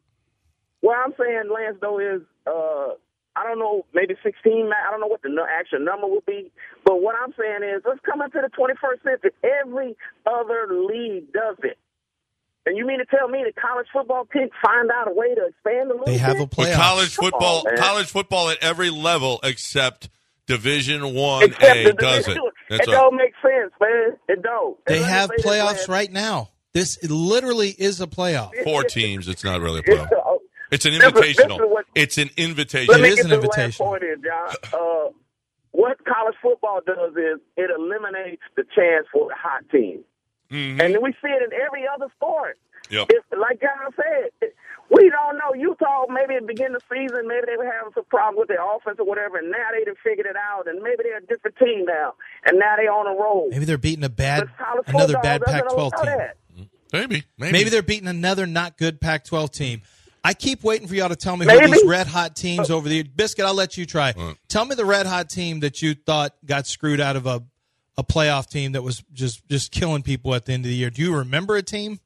What I'm saying, Lance, though, is uh, I don't know, maybe sixteen. I don't know what the actual number will be. But what I'm saying is, let's come into the twenty-first century. Every other league does it. And you mean to tell me that college football can't find out a way to expand the league? They have a playoff. College football, on, college football at every level except Division One except A does it. That's it right. Don't make sense, man. It don't. They have playoffs right now. This literally is a playoff. Four teams. It's not really a playoff. It's an This is- this is invitational. what- It's an invitation. Let me It is get an to the invitation. last point here, John. Uh, what college football does is it eliminates the chance for a hot team. Mhm. And we see it in every other sport. Yep. It's, like John said, it, we don't know. Utah, maybe at the beginning of the season, maybe they were having some problem with their offense or whatever, and now they done figured it out, and maybe they're a different team now, and now they're on a roll. Maybe they're beating a bad But college another Bulldogs bad doesn't Pac twelve allow team. that. Maybe, maybe. Maybe they're beating another not good Pac twelve team. I keep waiting for y'all to tell me Maybe. who these red hot teams over the Biscuit, I'll let you try. Right. Tell me the red hot team that you thought got screwed out of a, a playoff team that was just, just killing people at the end of the year. Do you remember a team?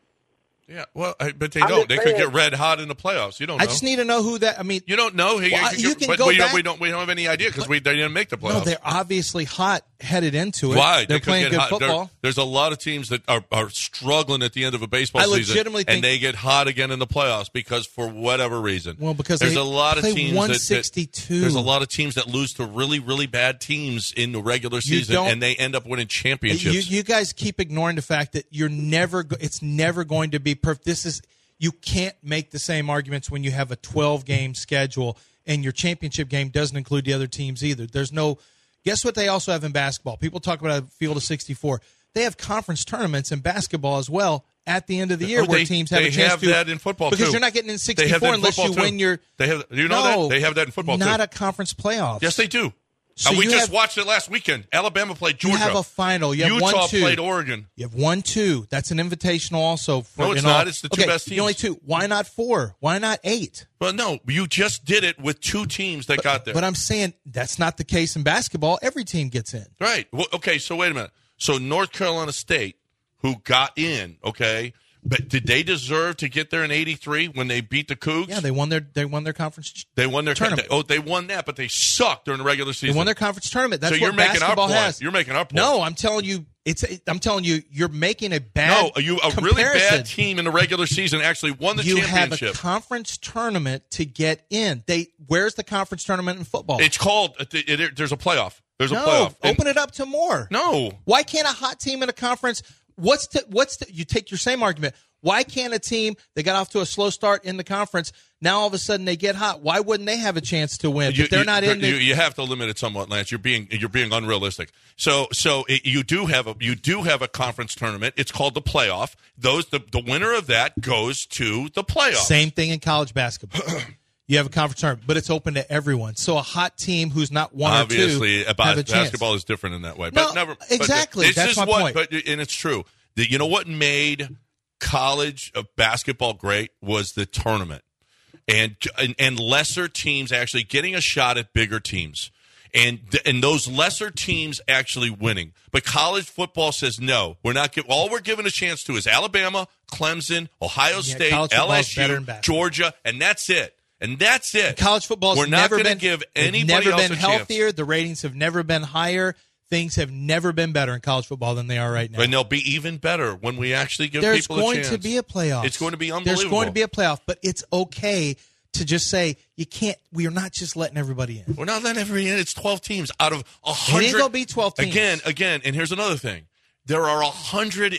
Yeah, well, I, but they I'm don't. just They saying- could get red hot in the playoffs. You don't know. I just need to know who that. I mean, you don't know. He, Well, I- he- you can but go we, don't, back- we don't. We don't have any idea because we they didn't make the playoffs. no, they're obviously hot headed into it. Why? They're They could playing get good hot. There- football. there's a lot of teams that are, are struggling at the end of a baseball I season, legitimately and think- they get hot again in the playoffs because for whatever reason. Well, because there's they a lot of play teams that- one that, sixty-two. there's a lot of teams that lose to really, really bad teams in the regular You season, don't- and they end up winning championships. You, you guys keep ignoring the fact that you're never. Go, it's never going to be perfect. This is. You can't make the same arguments when you have a twelve game schedule and your championship game doesn't include the other teams either. There's no. Guess what they also have in basketball? People talk about a field of sixty-four. They have conference tournaments in basketball as well at the end of the year Oh, where they- teams have they a chance have to. that in football, because too. you're not getting in They have that sixty-four in unless you football, win too. your. They have. Do you know no, that they have that in football not too? a conference playoffs. Yes, they do. So and we you just have- watched it last weekend. Alabama played You Georgia. have a final. You have Utah one, two. played Oregon. You have one, two. That's an invitational also. For, No, it's in all- not. It's the two okay, best The only teams. two. Why not four? Why not eight? Well, no, you just did it with two teams that got there. But I'm saying that's not the case in basketball. Every team gets in. Right. Well, okay, so wait a minute. So North Carolina State, who got in, okay, but did they deserve to get there in eighty-three when they beat the Cougs? Yeah, they won their they won their conference. They won their tournament. Oh, they won that, but they sucked during the regular season. They won their conference tournament. That's So you're what making our basketball point. has. You're making our point. No, I'm telling you, it's. I'm telling you, you're making a bad. No, you a really comparison. bad team in the regular season actually won the You have a championship. conference tournament to get in. They where's the conference tournament in football? It's called. It, it, there's a playoff. There's a no, playoff. And- open it up to more. No. Why can't a hot team in a conference? What's the, what's the, you take your same argument? Why can't a team that got off to a slow start in the conference now all of a sudden they get hot? Why wouldn't they have a chance to win? You, if they're you- not in the, you, you have to limit it somewhat, Lance. You're being you're being unrealistic. So so it, you do have a you do have a conference tournament. It's called the playoff. Those the, the winner of that goes to the playoff. same thing in college basketball. You have a conference tournament, but it's open to everyone. So a hot team who's not one Obviously, or two about have a chance. basketball is different in that way. No, But never but exactly. This That's is my what, point. But and it's true. The, you know what made college of basketball great was the tournament, and, and and lesser teams actually getting a shot at bigger teams, and and those lesser teams actually winning. But college football says no, we're not. Give, all we're given a chance to is Alabama, Clemson, Ohio Yeah, State, college football's better L S U, in basketball. Georgia, and that's it. And that's it. College football's We're not never gonna been give it's anybody never else been a chance. healthier. The ratings have never been higher. Things have never been better in college football than they are right now. And they'll be even better when we actually give There's people a going chance. to be a playoff. It's going to be There's unbelievable. going to be a playoff, but it's okay to just say you can't. We are not just letting everybody in. We're not letting everybody in. It's twelve teams out of a It hundred. ain't gonna be twelve teams. Again, again, and here's another thing. There are one hundred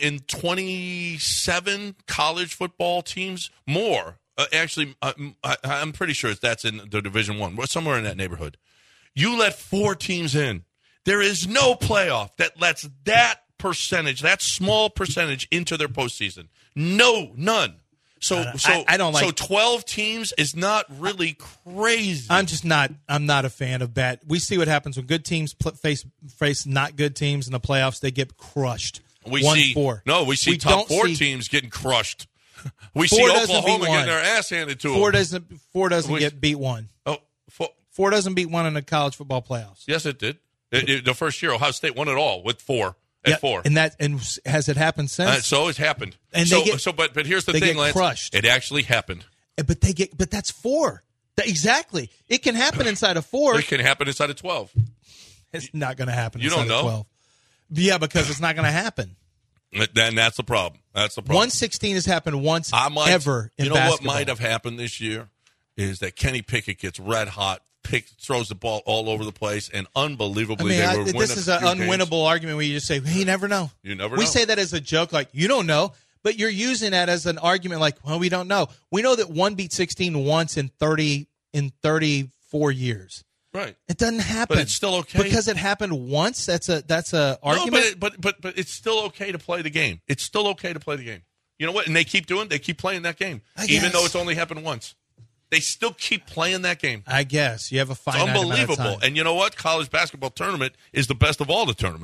twenty-seven college football teams more. Uh, actually, I'm, I, I'm pretty sure that's in the Division One, somewhere in that neighborhood. You let four teams in. There is no playoff that lets that percentage, that small percentage, into their postseason. No, none. So, I- so I don't like- So, twelve teams is not really crazy. I'm just not. I'm not a fan of bad. We see what happens when good teams pl- face face not good teams in the playoffs. They get crushed. We One see four. No, we see We top don't four see- teams getting crushed. We Four see doesn't beat Oklahoma one. getting their ass handed to Four them. doesn't. Four doesn't We- get beat one. Oh, four, Four doesn't beat one in the college football playoffs. yes, it did. It, it, the first year, Ohio State won it all with four at Yeah, four. and that and has it happened since? Uh, so it's happened. And so, they get- so, but but here's the they thing, get Lance. crushed. It actually happened. But they get. But that's four. That- exactly. It can happen inside of four. It can happen inside of twelve. It's not going to happen. You inside don't know? of twelve. Yeah, because it's not going to happen. Then that's the problem. That's the problem. One sixteen has happened once I might, ever in you know basketball. what might have happened this year is that Kenny Pickett gets red hot, pick, throws the ball all over the place, and I unbelievably mean, they I, were winning. this is an a few games. unwinnable argument where you just say, hey, you never know. You never We know. say that as a joke, like, you don't know, but you're using that as an argument like, well, we don't know. We know that one beat sixteen once in thirty in thirty-four years. Right. It doesn't happen. But it's still okay. Because it happened once, that's a that's a argument. No, but, it, but but but it's still okay to play the game. It's still okay to play the game. You know what? And they keep doing. They keep playing that game, I even guess. though it's only happened once. They still keep playing that game. I guess. You have a It's finite amount of unbelievable. time. And you know what? College basketball tournament is the best of all the tournaments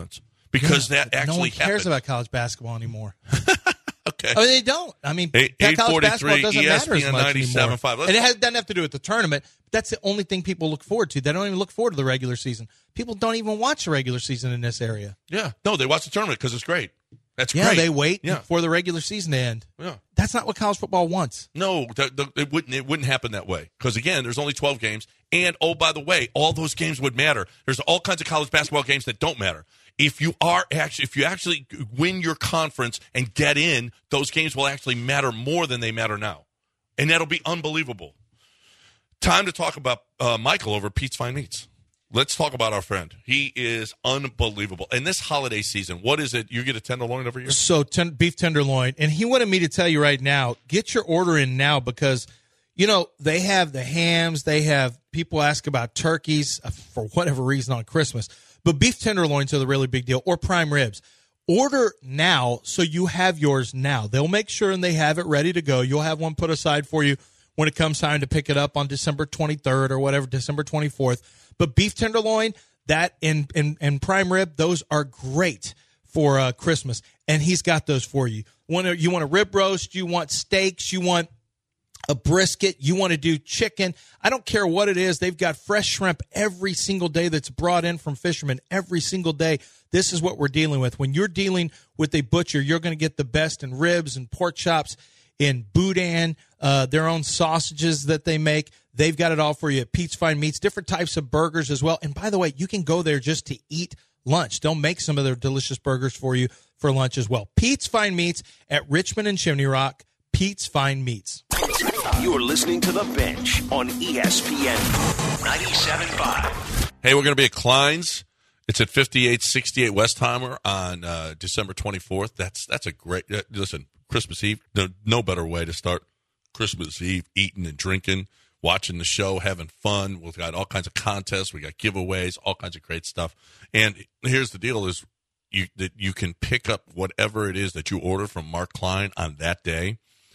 because Yeah, that actually no one cares happened. about college basketball anymore. Okay. I mean, they don't. I mean, Eight- college basketball eight forty-three, doesn't matter as E S P N much ninety-seven anymore. point five. And it has, doesn't have to do with the tournament. But that's the only thing people look forward to. They don't even look forward to the regular season. People don't even watch the regular season in this area. Yeah. No, they watch the tournament because it's great. That's Yeah, great. they wait Yeah. for the regular season to end. Yeah. That's not what college football wants. No, th- th- it wouldn't. It wouldn't happen that way because again, there's only twelve games, and oh, by the way, all those games would matter. There's all kinds of college basketball games that don't matter. If you are actually, if you actually win your conference and get in, those games will actually matter more than they matter now, and that'll be unbelievable. Time to talk about uh, Michael over at Pete's Fine Meats. Let's talk about our friend. He is unbelievable. And this holiday season, what is it? You get a tenderloin every year? So ten, beef tenderloin, and he wanted me to tell you right now, get your order in now because, you know, they have the hams, they have people ask about turkeys uh, for whatever reason on Christmas, but beef tenderloins are the really big deal, or prime ribs. Order now so you have yours now. They'll make sure and they have it ready to go. You'll have one put aside for you when it comes time to pick it up on December twenty-third or whatever, December twenty-fourth. But beef tenderloin, that and, and, and prime rib, those are great for uh, Christmas. And he's got those for you. Want to, you want a rib roast, you want steaks, you want a brisket, you want to do chicken. I don't care what it is. They've got fresh shrimp every single day that's brought in from fishermen every single day. This is what we're dealing with. When you're dealing with a butcher, you're going to get the best in ribs and pork chops, in boudin, uh, their own sausages that they make. They've got it all for you at Pete's Fine Meats, different types of burgers as well. And by the way, you can go there just to eat lunch. They'll make some of their delicious burgers for you for lunch as well. Pete's Fine Meats at Richmond and Chimney Rock. Pete's Fine Meats. You're listening to The Bench on E S P N ninety-seven point five. Hey, we're going to be at Klein's. It's at fifty-eight sixty-eight Westheimer on uh, December twenty-fourth. That's that's a great uh, – listen, Christmas Eve, no, no better way to start Christmas Eve, eating and drinking, watching the show, having fun. We've got all kinds of contests. We got giveaways, all kinds of great stuff. And here's the deal is you that you can pick up whatever it is that you order from Mark Klein on that day.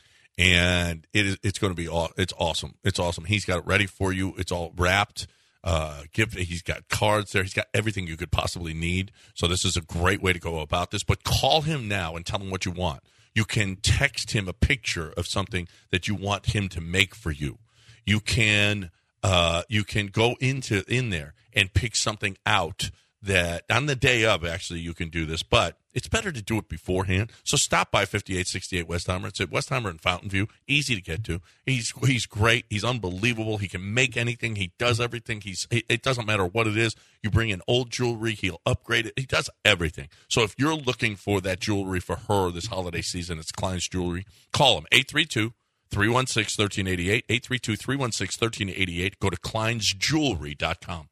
And it is it's going to be all it's awesome. It's awesome. He's got it ready for you. It's all wrapped. Uh, gift. He's got cards there. He's got everything you could possibly need. So this is a great way to go about this. But call him now and tell him what you want. You can text him a picture of something that you want him to make for you. You can uh, you can go into in there and pick something out that on the day of. Actually, you can do this, but it's better to do it beforehand. So stop by fifty-eight sixty-eight Westheimer. It's at Westheimer in Fountain View. Easy to get to. He's he's great. He's unbelievable. He can make anything. He does everything. He's it doesn't matter what it is. You bring in old jewelry, he'll upgrade it. He does everything. So if you're looking for that jewelry for her this holiday season, it's Klein's Jewelry. Call him eight three two, three one six, one three eight eight, eight three two, three one six, one three eight eight. Go to kleins jewelry dot com.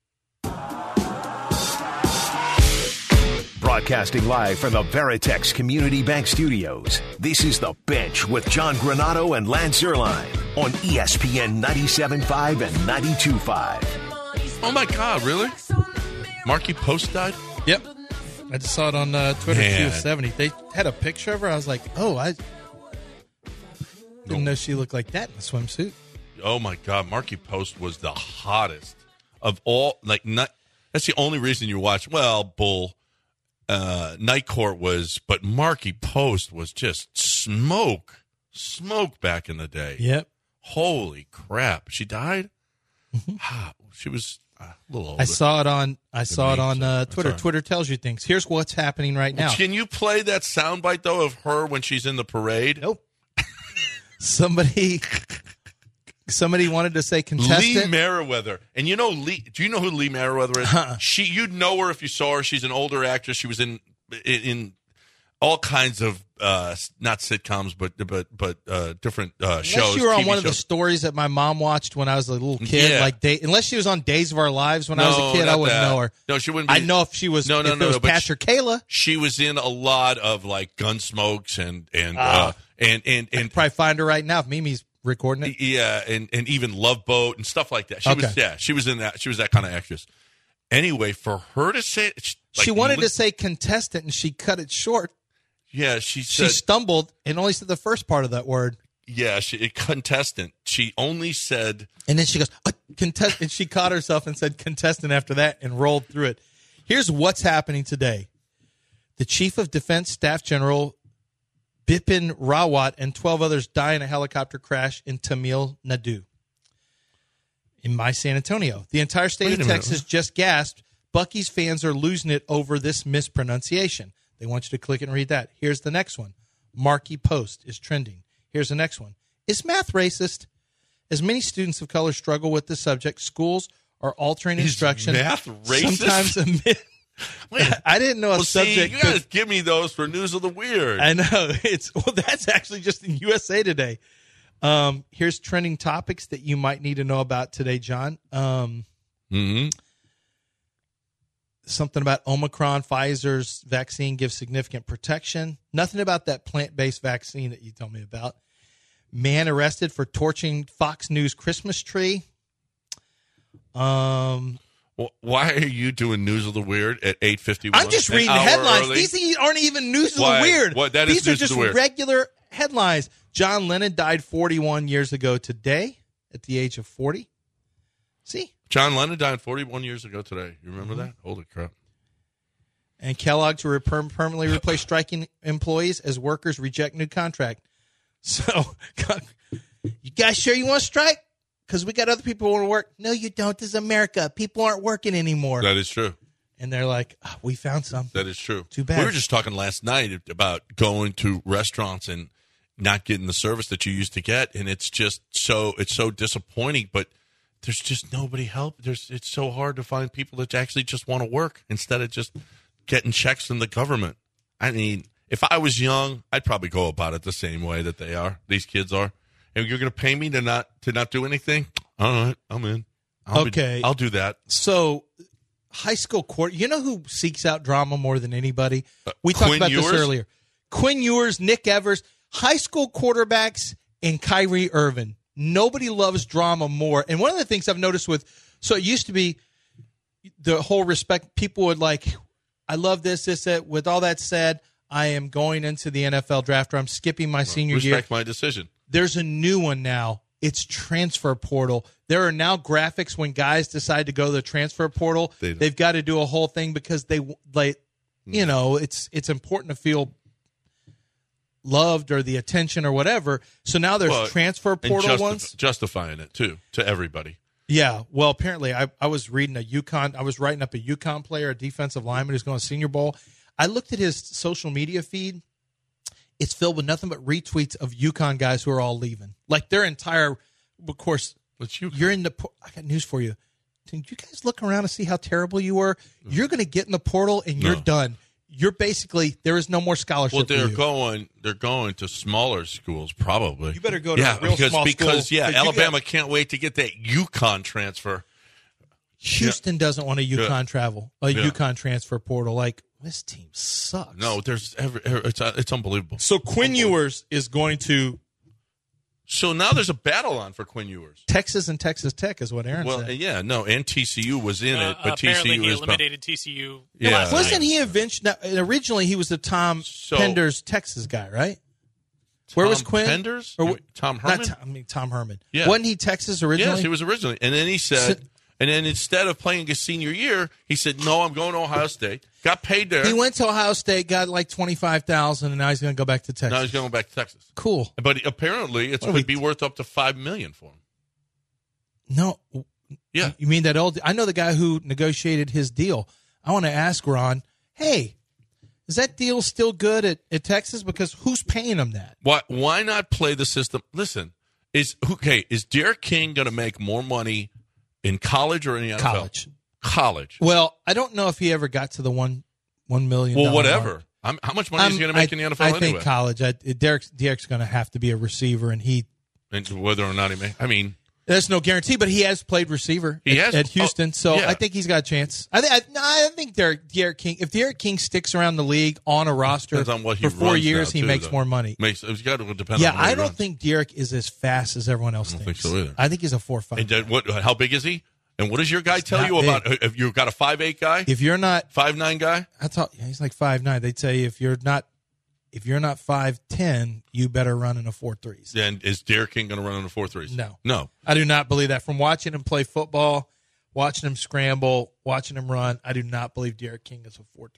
Broadcasting live from the Veritex Community Bank Studios, this is The Bench with John Granato and Lance Zierlein on E S P N ninety-seven point five and ninety-two point five. Oh, my God, really? Marky Post died? Yep. I just saw it on uh, Twitter. Man. She was seventy. They had a picture of her. I was like, oh, I didn't know she looked like that in a swimsuit. Oh, my God. Marky Post was the hottest of all. Like, not, that's the only reason you watch. Well, Bull. Uh, Night Court was, but Marky Post was just smoke, smoke back in the day. Yep. Holy crap! She died. Mm-hmm. She was uh, a little older. I saw it on. I saw it on uh, That's Twitter. all right. Twitter tells you things. Here's what's happening right now. Can you play that soundbite though of her when she's in the parade? Nope. Somebody. Somebody wanted to say Lee contestant. Merriweather, and you know Lee. Do you know who Lee Merriweather is? Huh. She, you'd know her if you saw her. She's an older actress. She was in in, in all kinds of uh, not sitcoms, but but but uh, different uh, shows. Unless you were on T V one of the shows. stories that my mom watched when I was a little kid, Yeah. like day, unless she was on Days of Our Lives when I was No, a kid, I not wouldn't that. know her. No, she wouldn't. Be, I know if she was. No, no, if no, it was no, but Pastor Kayla. She was in a lot of like Gunsmokes and and Ah. uh, and and And and probably find her right now if Mimi's recording it. yeah, and and even Love Boat and stuff like that. She was Okay. yeah, she was in that. She was that kind of actress. Anyway, for her to say, she, like, she wanted li- to say contestant, and she cut it short. yeah, she She said stumbled and only said the first part of that word, yeah, she contestant. She only said and then she goes uh, contestant. And she caught herself and said contestant after that, and rolled through it. Here's what's happening today. The Chief of Defense Staff General Bipin Rawat and twelve others die in a helicopter crash in Tamil Nadu. In my San Antonio, the entire state Wait of a Texas minute. just gasped. Bucky's fans are losing it over this mispronunciation. They want you to click it and read that. Here's the next one. Marquee Post is trending. Here's the next one. Is math racist? As many students of color struggle with this subject, schools are altering Is instruction. math racist? Sometimes amid, I didn't know a Well, see, subject. you could- got to give me those for News of the Weird. I know it's well. That's actually just in U S A Today. Um, here's trending topics that you might need to know about today, John. Um, mm-hmm. Something about Omicron. Pfizer's vaccine gives significant protection. Nothing about that plant-based vaccine that you told me about. Man arrested for torching Fox News Christmas tree. Um, Well, why are you doing News of the Weird at eight fifty-one? I'm just An reading the hour headlines. early? These aren't even news of Why? the weird. What? That is These are News of just the Weird. regular headlines. John Lennon died forty-one years ago today at the age of forty. See? John Lennon died forty-one years ago today. You remember Mm-hmm. that? Holy crap. And Kellogg to re- permanently replace striking employees as workers reject new contract. So, you guys sure you want to strike? Because we got other people who want to work. No, you don't. This is America. People aren't working anymore. That is true. And they're like, oh, we found some. That is true. Too bad. We were just talking last night about going to restaurants and not getting the service that you used to get, and it's just so it's so disappointing. But there's just nobody help. There's it's so hard to find people that actually just want to work instead of just getting checks from the government. I mean, if I was young, I'd probably go about it the same way that they are. These kids are. And you're going to pay me to not to not do anything? All right, I'm in. I'll be- Okay. I'll do that. So, high school court. You know who seeks out drama more than anybody? We talked Quinn about Ewers? this earlier. Quinn Ewers, Nick Evers, high school quarterbacks, and Kyrie Irving. Nobody loves drama more. And one of the things I've noticed with, so it used to be the whole respect. People would like, I love this, this, that. With all that said, I am going into the N F L draft, or I'm skipping my senior year. Respect my decision. There's a new one now. It's transfer portal. There are now graphics when guys decide to go to the transfer portal. They don't. They've got to do a whole thing because they like, you know, it's it's important to feel loved or the attention or whatever. So now there's Well, transfer And portal justif- ones. justifying it too to everybody. Yeah. Well, apparently I, I was reading a UConn. I was writing up a UConn player, a defensive lineman who's going to Senior Bowl. I looked at his social media feed. It's filled with nothing but retweets of UConn guys who are all leaving. Like their entire, of course, Let's you. you're in the, por- I got news for you. Did you guys look around and see how terrible you were? You're going to get in the portal and you're No. done. You're basically, there is no more scholarship Well, they're for you. going. They're going to smaller schools, probably. You better go to yeah, a real because small because school. yeah, But you Alabama can't wait to get that UConn transfer. Houston doesn't want a UConn Yeah. travel, a Yeah. UConn transfer portal. Like, this team sucks. No, there's every, every- it's uh, it's unbelievable. So Quinn Ewers is going to So now there's a battle on for Quinn Ewers. Texas and Texas Tech is what Aaron Well, said. yeah, no, and T C U was in Uh, it, but apparently T C U he is eliminated T C U. Yeah. last night. Wasn't he eventually? Originally, he was the Tom So- Pender's Texas guy, right? Where was Tom Quinn? Penders? Or You wh- mean Tom not Herman? Tom, I mean Tom Herman. Yeah. Wasn't he Texas originally? Yes, he was originally, and then he said, and then instead of playing his senior year, he said, "No, I'm going to Ohio State." Got paid there. He went to Ohio State, got like twenty five thousand, and now he's going to go back to Texas. Now he's going back to Texas. Cool. But apparently, it What are could we- be worth up to five million for him. No, Yeah, you mean that old? I know the guy who negotiated his deal. I want to ask Ron. Hey, is that deal still good at, at Texas? Because who's paying him that? why? Why not play the system? Listen, is okay. Is Derek King going to make more money in college or in the N F L? College. College. Well, I don't know if he ever got to the one one million. Well, dollar whatever. mark. I'm, how much money is he I'm- going to make I- in the N F L I anyway? think college. I, Derek's Derek's going to have to be a receiver, and he and whether or not he may. I mean, there's no guarantee, but he has played receiver He at, has? at Houston, Oh, so yeah. I think he's got a chance. I, th- I, no, I think Derek, Derek King. If Derek King sticks around the league on a roster depends on what he for four runs years, now, he too, makes though. more money. makes it's got to depend. Yeah, on what he I don't runs. think Derek is as fast as everyone else I don't thinks. think so either. I think he's a four five. And then what? How big is he? And what does your guy tell not you big. about? If you've got a five eight guy, If you're not, five nine guy, I thought yeah, he's like five nine. They tell you if you're not, if you're not five ten, you better run in a four threes. then is Derek King going to run on the four threes? No. no. I do not believe that. From watching him play football, watching him scramble, watching him run, I do not believe Derek King is a four three guy.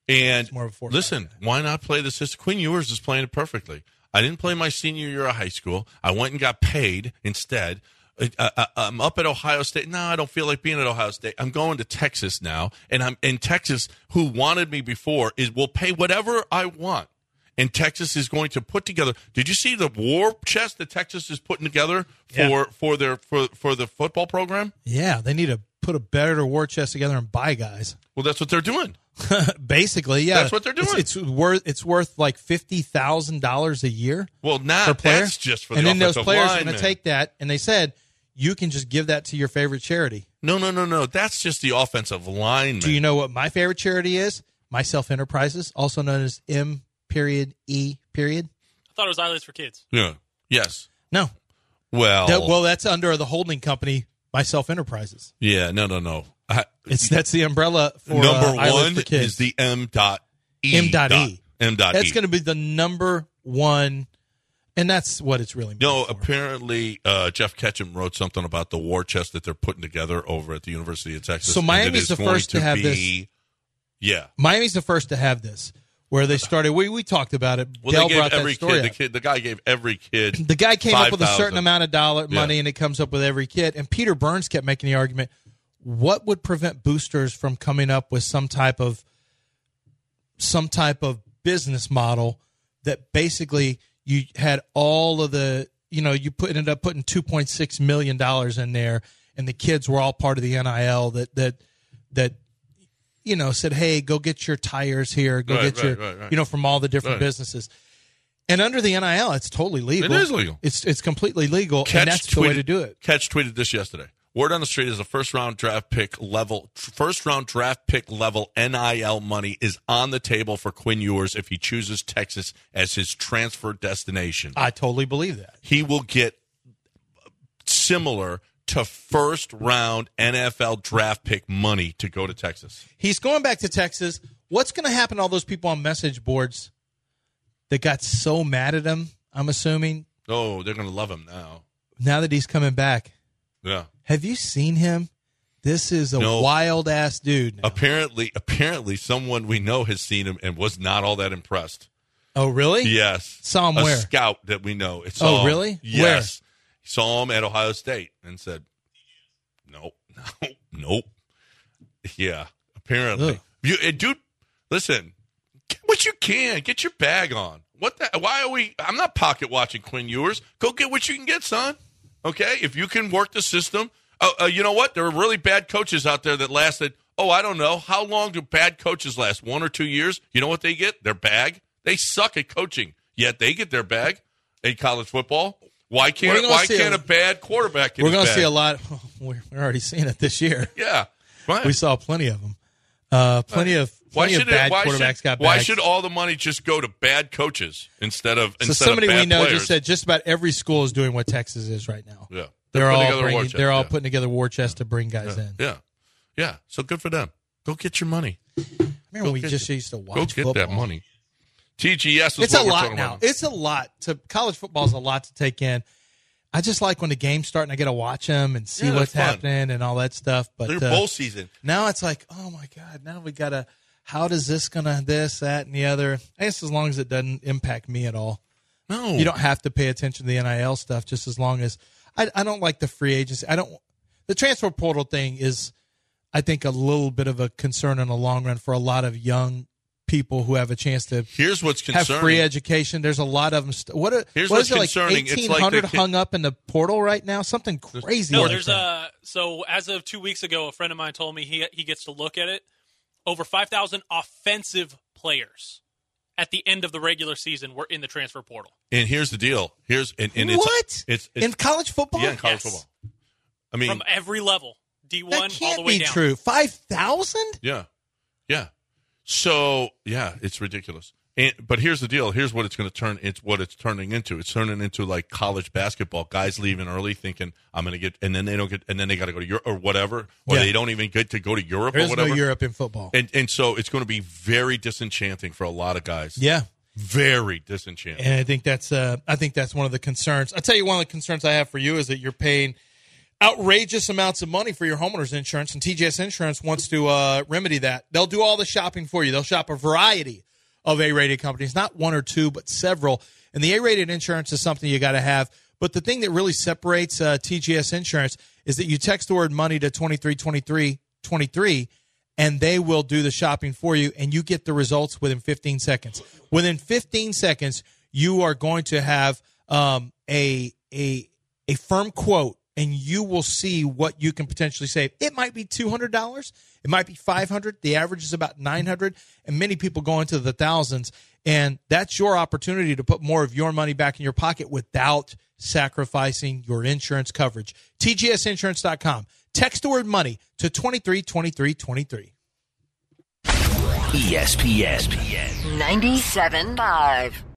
And more of a four listen, why not play the system? Quinn Ewers is playing it perfectly. I didn't play my senior year of high school. I went and got paid instead. Uh, uh, I'm up at Ohio State. No, I don't feel like being at Ohio State. I'm going to Texas now, and I'm in Texas. Who wanted me before is will pay whatever I want, and Texas is going to put together. Did you see the war chest that Texas is putting together for Yeah. for their for for the football program? Yeah, they need to put a better war chest together and buy guys. Well, that's what they're doing. Basically, yeah, That's what they're doing. It's, it's worth it's worth like fifty thousand dollars a year Well, per not player. that's just for and the then those offensive players are linemen. going to take that, and they said you can just give that to your favorite charity. No, no, no, no. That's just the offensive lineman. Do you know what my favorite charity is? Myself Enterprises, also known as M period E period. I thought it was Eyelids for Kids. Yeah. Yes. No, Well. That- well, that's under the holding company, Myself Enterprises. yeah. No. No. No. I, It's that's the umbrella for number uh, Eyelids one for Kids. is the M dot E. M dot E. M dot That's E. going to be the number one, and that's what it's really. No, meant for. apparently uh, Jeff Ketchum wrote something about the war chest that they're putting together over at the University of Texas. So and Miami's it is the going first to have be, this. Yeah. Miami's the first to have this, where they started. We we talked about it. Well, Dale they brought gave every that story kid the, up. kid. the guy gave every kid. The guy came up with a five certain thousand. amount of dollar money, Yeah. and it comes up with every kid. And Peter Burns kept making the argument: what would prevent boosters from coming up with some type of some type of business model that basically you had all of the, you know, you put ended up putting two point six million dollars in there, and the kids were all part of the N I L that that that you know said, hey, go get your tires here, go Right, get right, your right, right. you know from all the different Right. businesses. And under the N I L, it's totally legal. It is legal. It's it's completely legal, Catch and that's tweeted, the way to do it. Catch tweeted this yesterday. Word on the street is a first round draft pick level, first round draft pick level N I L money is on the table for Quinn Ewers if he chooses Texas as his transfer destination. I totally believe that. He will get similar to first round N F L draft pick money to go to Texas. He's going back to Texas. What's going to happen to all those people on message boards that got so mad at him, I'm assuming, Oh, they're going to love him now. now that he's coming back? Yeah. Have you seen him? This is a No. wild-ass dude now. Apparently, apparently, someone we know has seen him and was not all that impressed. Oh, really? Yes. Saw him a where? scout that we know. It Oh, saw him. really? Yes. He saw him at Ohio State and said, nope, nope, nope. Yeah, apparently. Ugh. You, uh, dude, listen, get what you can. Get your bag on. What the? Why are we? I'm not pocket watching Quinn Ewers. Go get what you can get, son. Okay? If you can work the system. Uh, uh, you know what? There are really bad coaches out there that lasted, oh, I don't know. How long do bad coaches last? One or two years? You know what they get? Their bag. They suck at coaching, yet they get their bag in college football. Why can't We're gonna why see can't a- a, bad quarterback get We're his going to bag? see a lot. We're we're already seeing it this year. Yeah. Right. We saw plenty of them. Uh, plenty of why plenty should of bad it, why quarterbacks should, got Why bags. should all the money just go to bad coaches instead of So instead somebody of bad we know players? just said just about every school is doing what Texas is right now. Yeah. They're, putting all together a war bringing, chest, they're all yeah. putting together war chests to bring guys in. Yeah. Yeah. So good for them. Go get your money. Remember we get- just used to Go watch get football. that money. T G S is It's what a we're lot talking now. about. It's a lot. To college football is a lot to take in. I just like when the games start and I get to watch them and see Yeah, what's they're fun. happening and all that stuff. But Their uh, bowl season. now it's like, oh my god! Now we gotta. How does this gonna this that and the other? I guess as long as it doesn't impact me at all. No. You don't have to pay attention to the N I L stuff. Just as long as I, I don't like the free agency. I don't. The transfer portal thing is, I think, a little bit of a concern in the long run for a lot of young people who have a chance to Here's what's have concerning. free education. There's a lot of them. St- what are, Here's what what's is it, like concerning. It's like eighteen hundred the kid- hung up in the portal right now? Something crazy. No, like there's that. a so as of two weeks ago, a friend of mine told me he he gets to look at it. Over five thousand offensive players at the end of the regular season were in the transfer portal. And here's the deal. Here's and, and it's what it's, it's in college football? yeah in college Yes. football. I mean, From every level, D one that all can't the way be down. true. Five thousand? yeah, yeah. So yeah, it's ridiculous. And, but here's the deal. Here's what it's going to turn. It's what it's turning into. It's turning into like college basketball. Guys leaving early, thinking I'm going to get, and then they don't get, and then they got to go to Europe or whatever, or Yeah. they don't even get to go to Europe There or is whatever. no Europe in football. And and so it's going to be very disenchanting for a lot of guys. Yeah. Very disenchanting. And I think that's uh, I think that's one of the concerns. I'll tell you one of the concerns I have for you is that you're paying outrageous amounts of money for your homeowner's insurance, and T J S Insurance wants to uh, remedy that. They'll do all the shopping for you. They'll shop a variety of A-rated companies, not one or two, but several. And the A-rated insurance is something you got to have. But the thing that really separates uh, T J S Insurance is that you text the word money to twenty-three twenty-three twenty-three, and they will do the shopping for you, and you get the results within fifteen seconds. Within fifteen seconds, you are going to have um, a a a firm quote, and you will see what you can potentially save. It might be two hundred dollars. It might be five hundred dollars. The average is about nine hundred dollars, and many people go into the thousands. And that's your opportunity to put more of your money back in your pocket without sacrificing your insurance coverage. T G S insurance dot com. Text the word money to twenty-three twenty-three twenty-three. E S P N ninety-seven point five.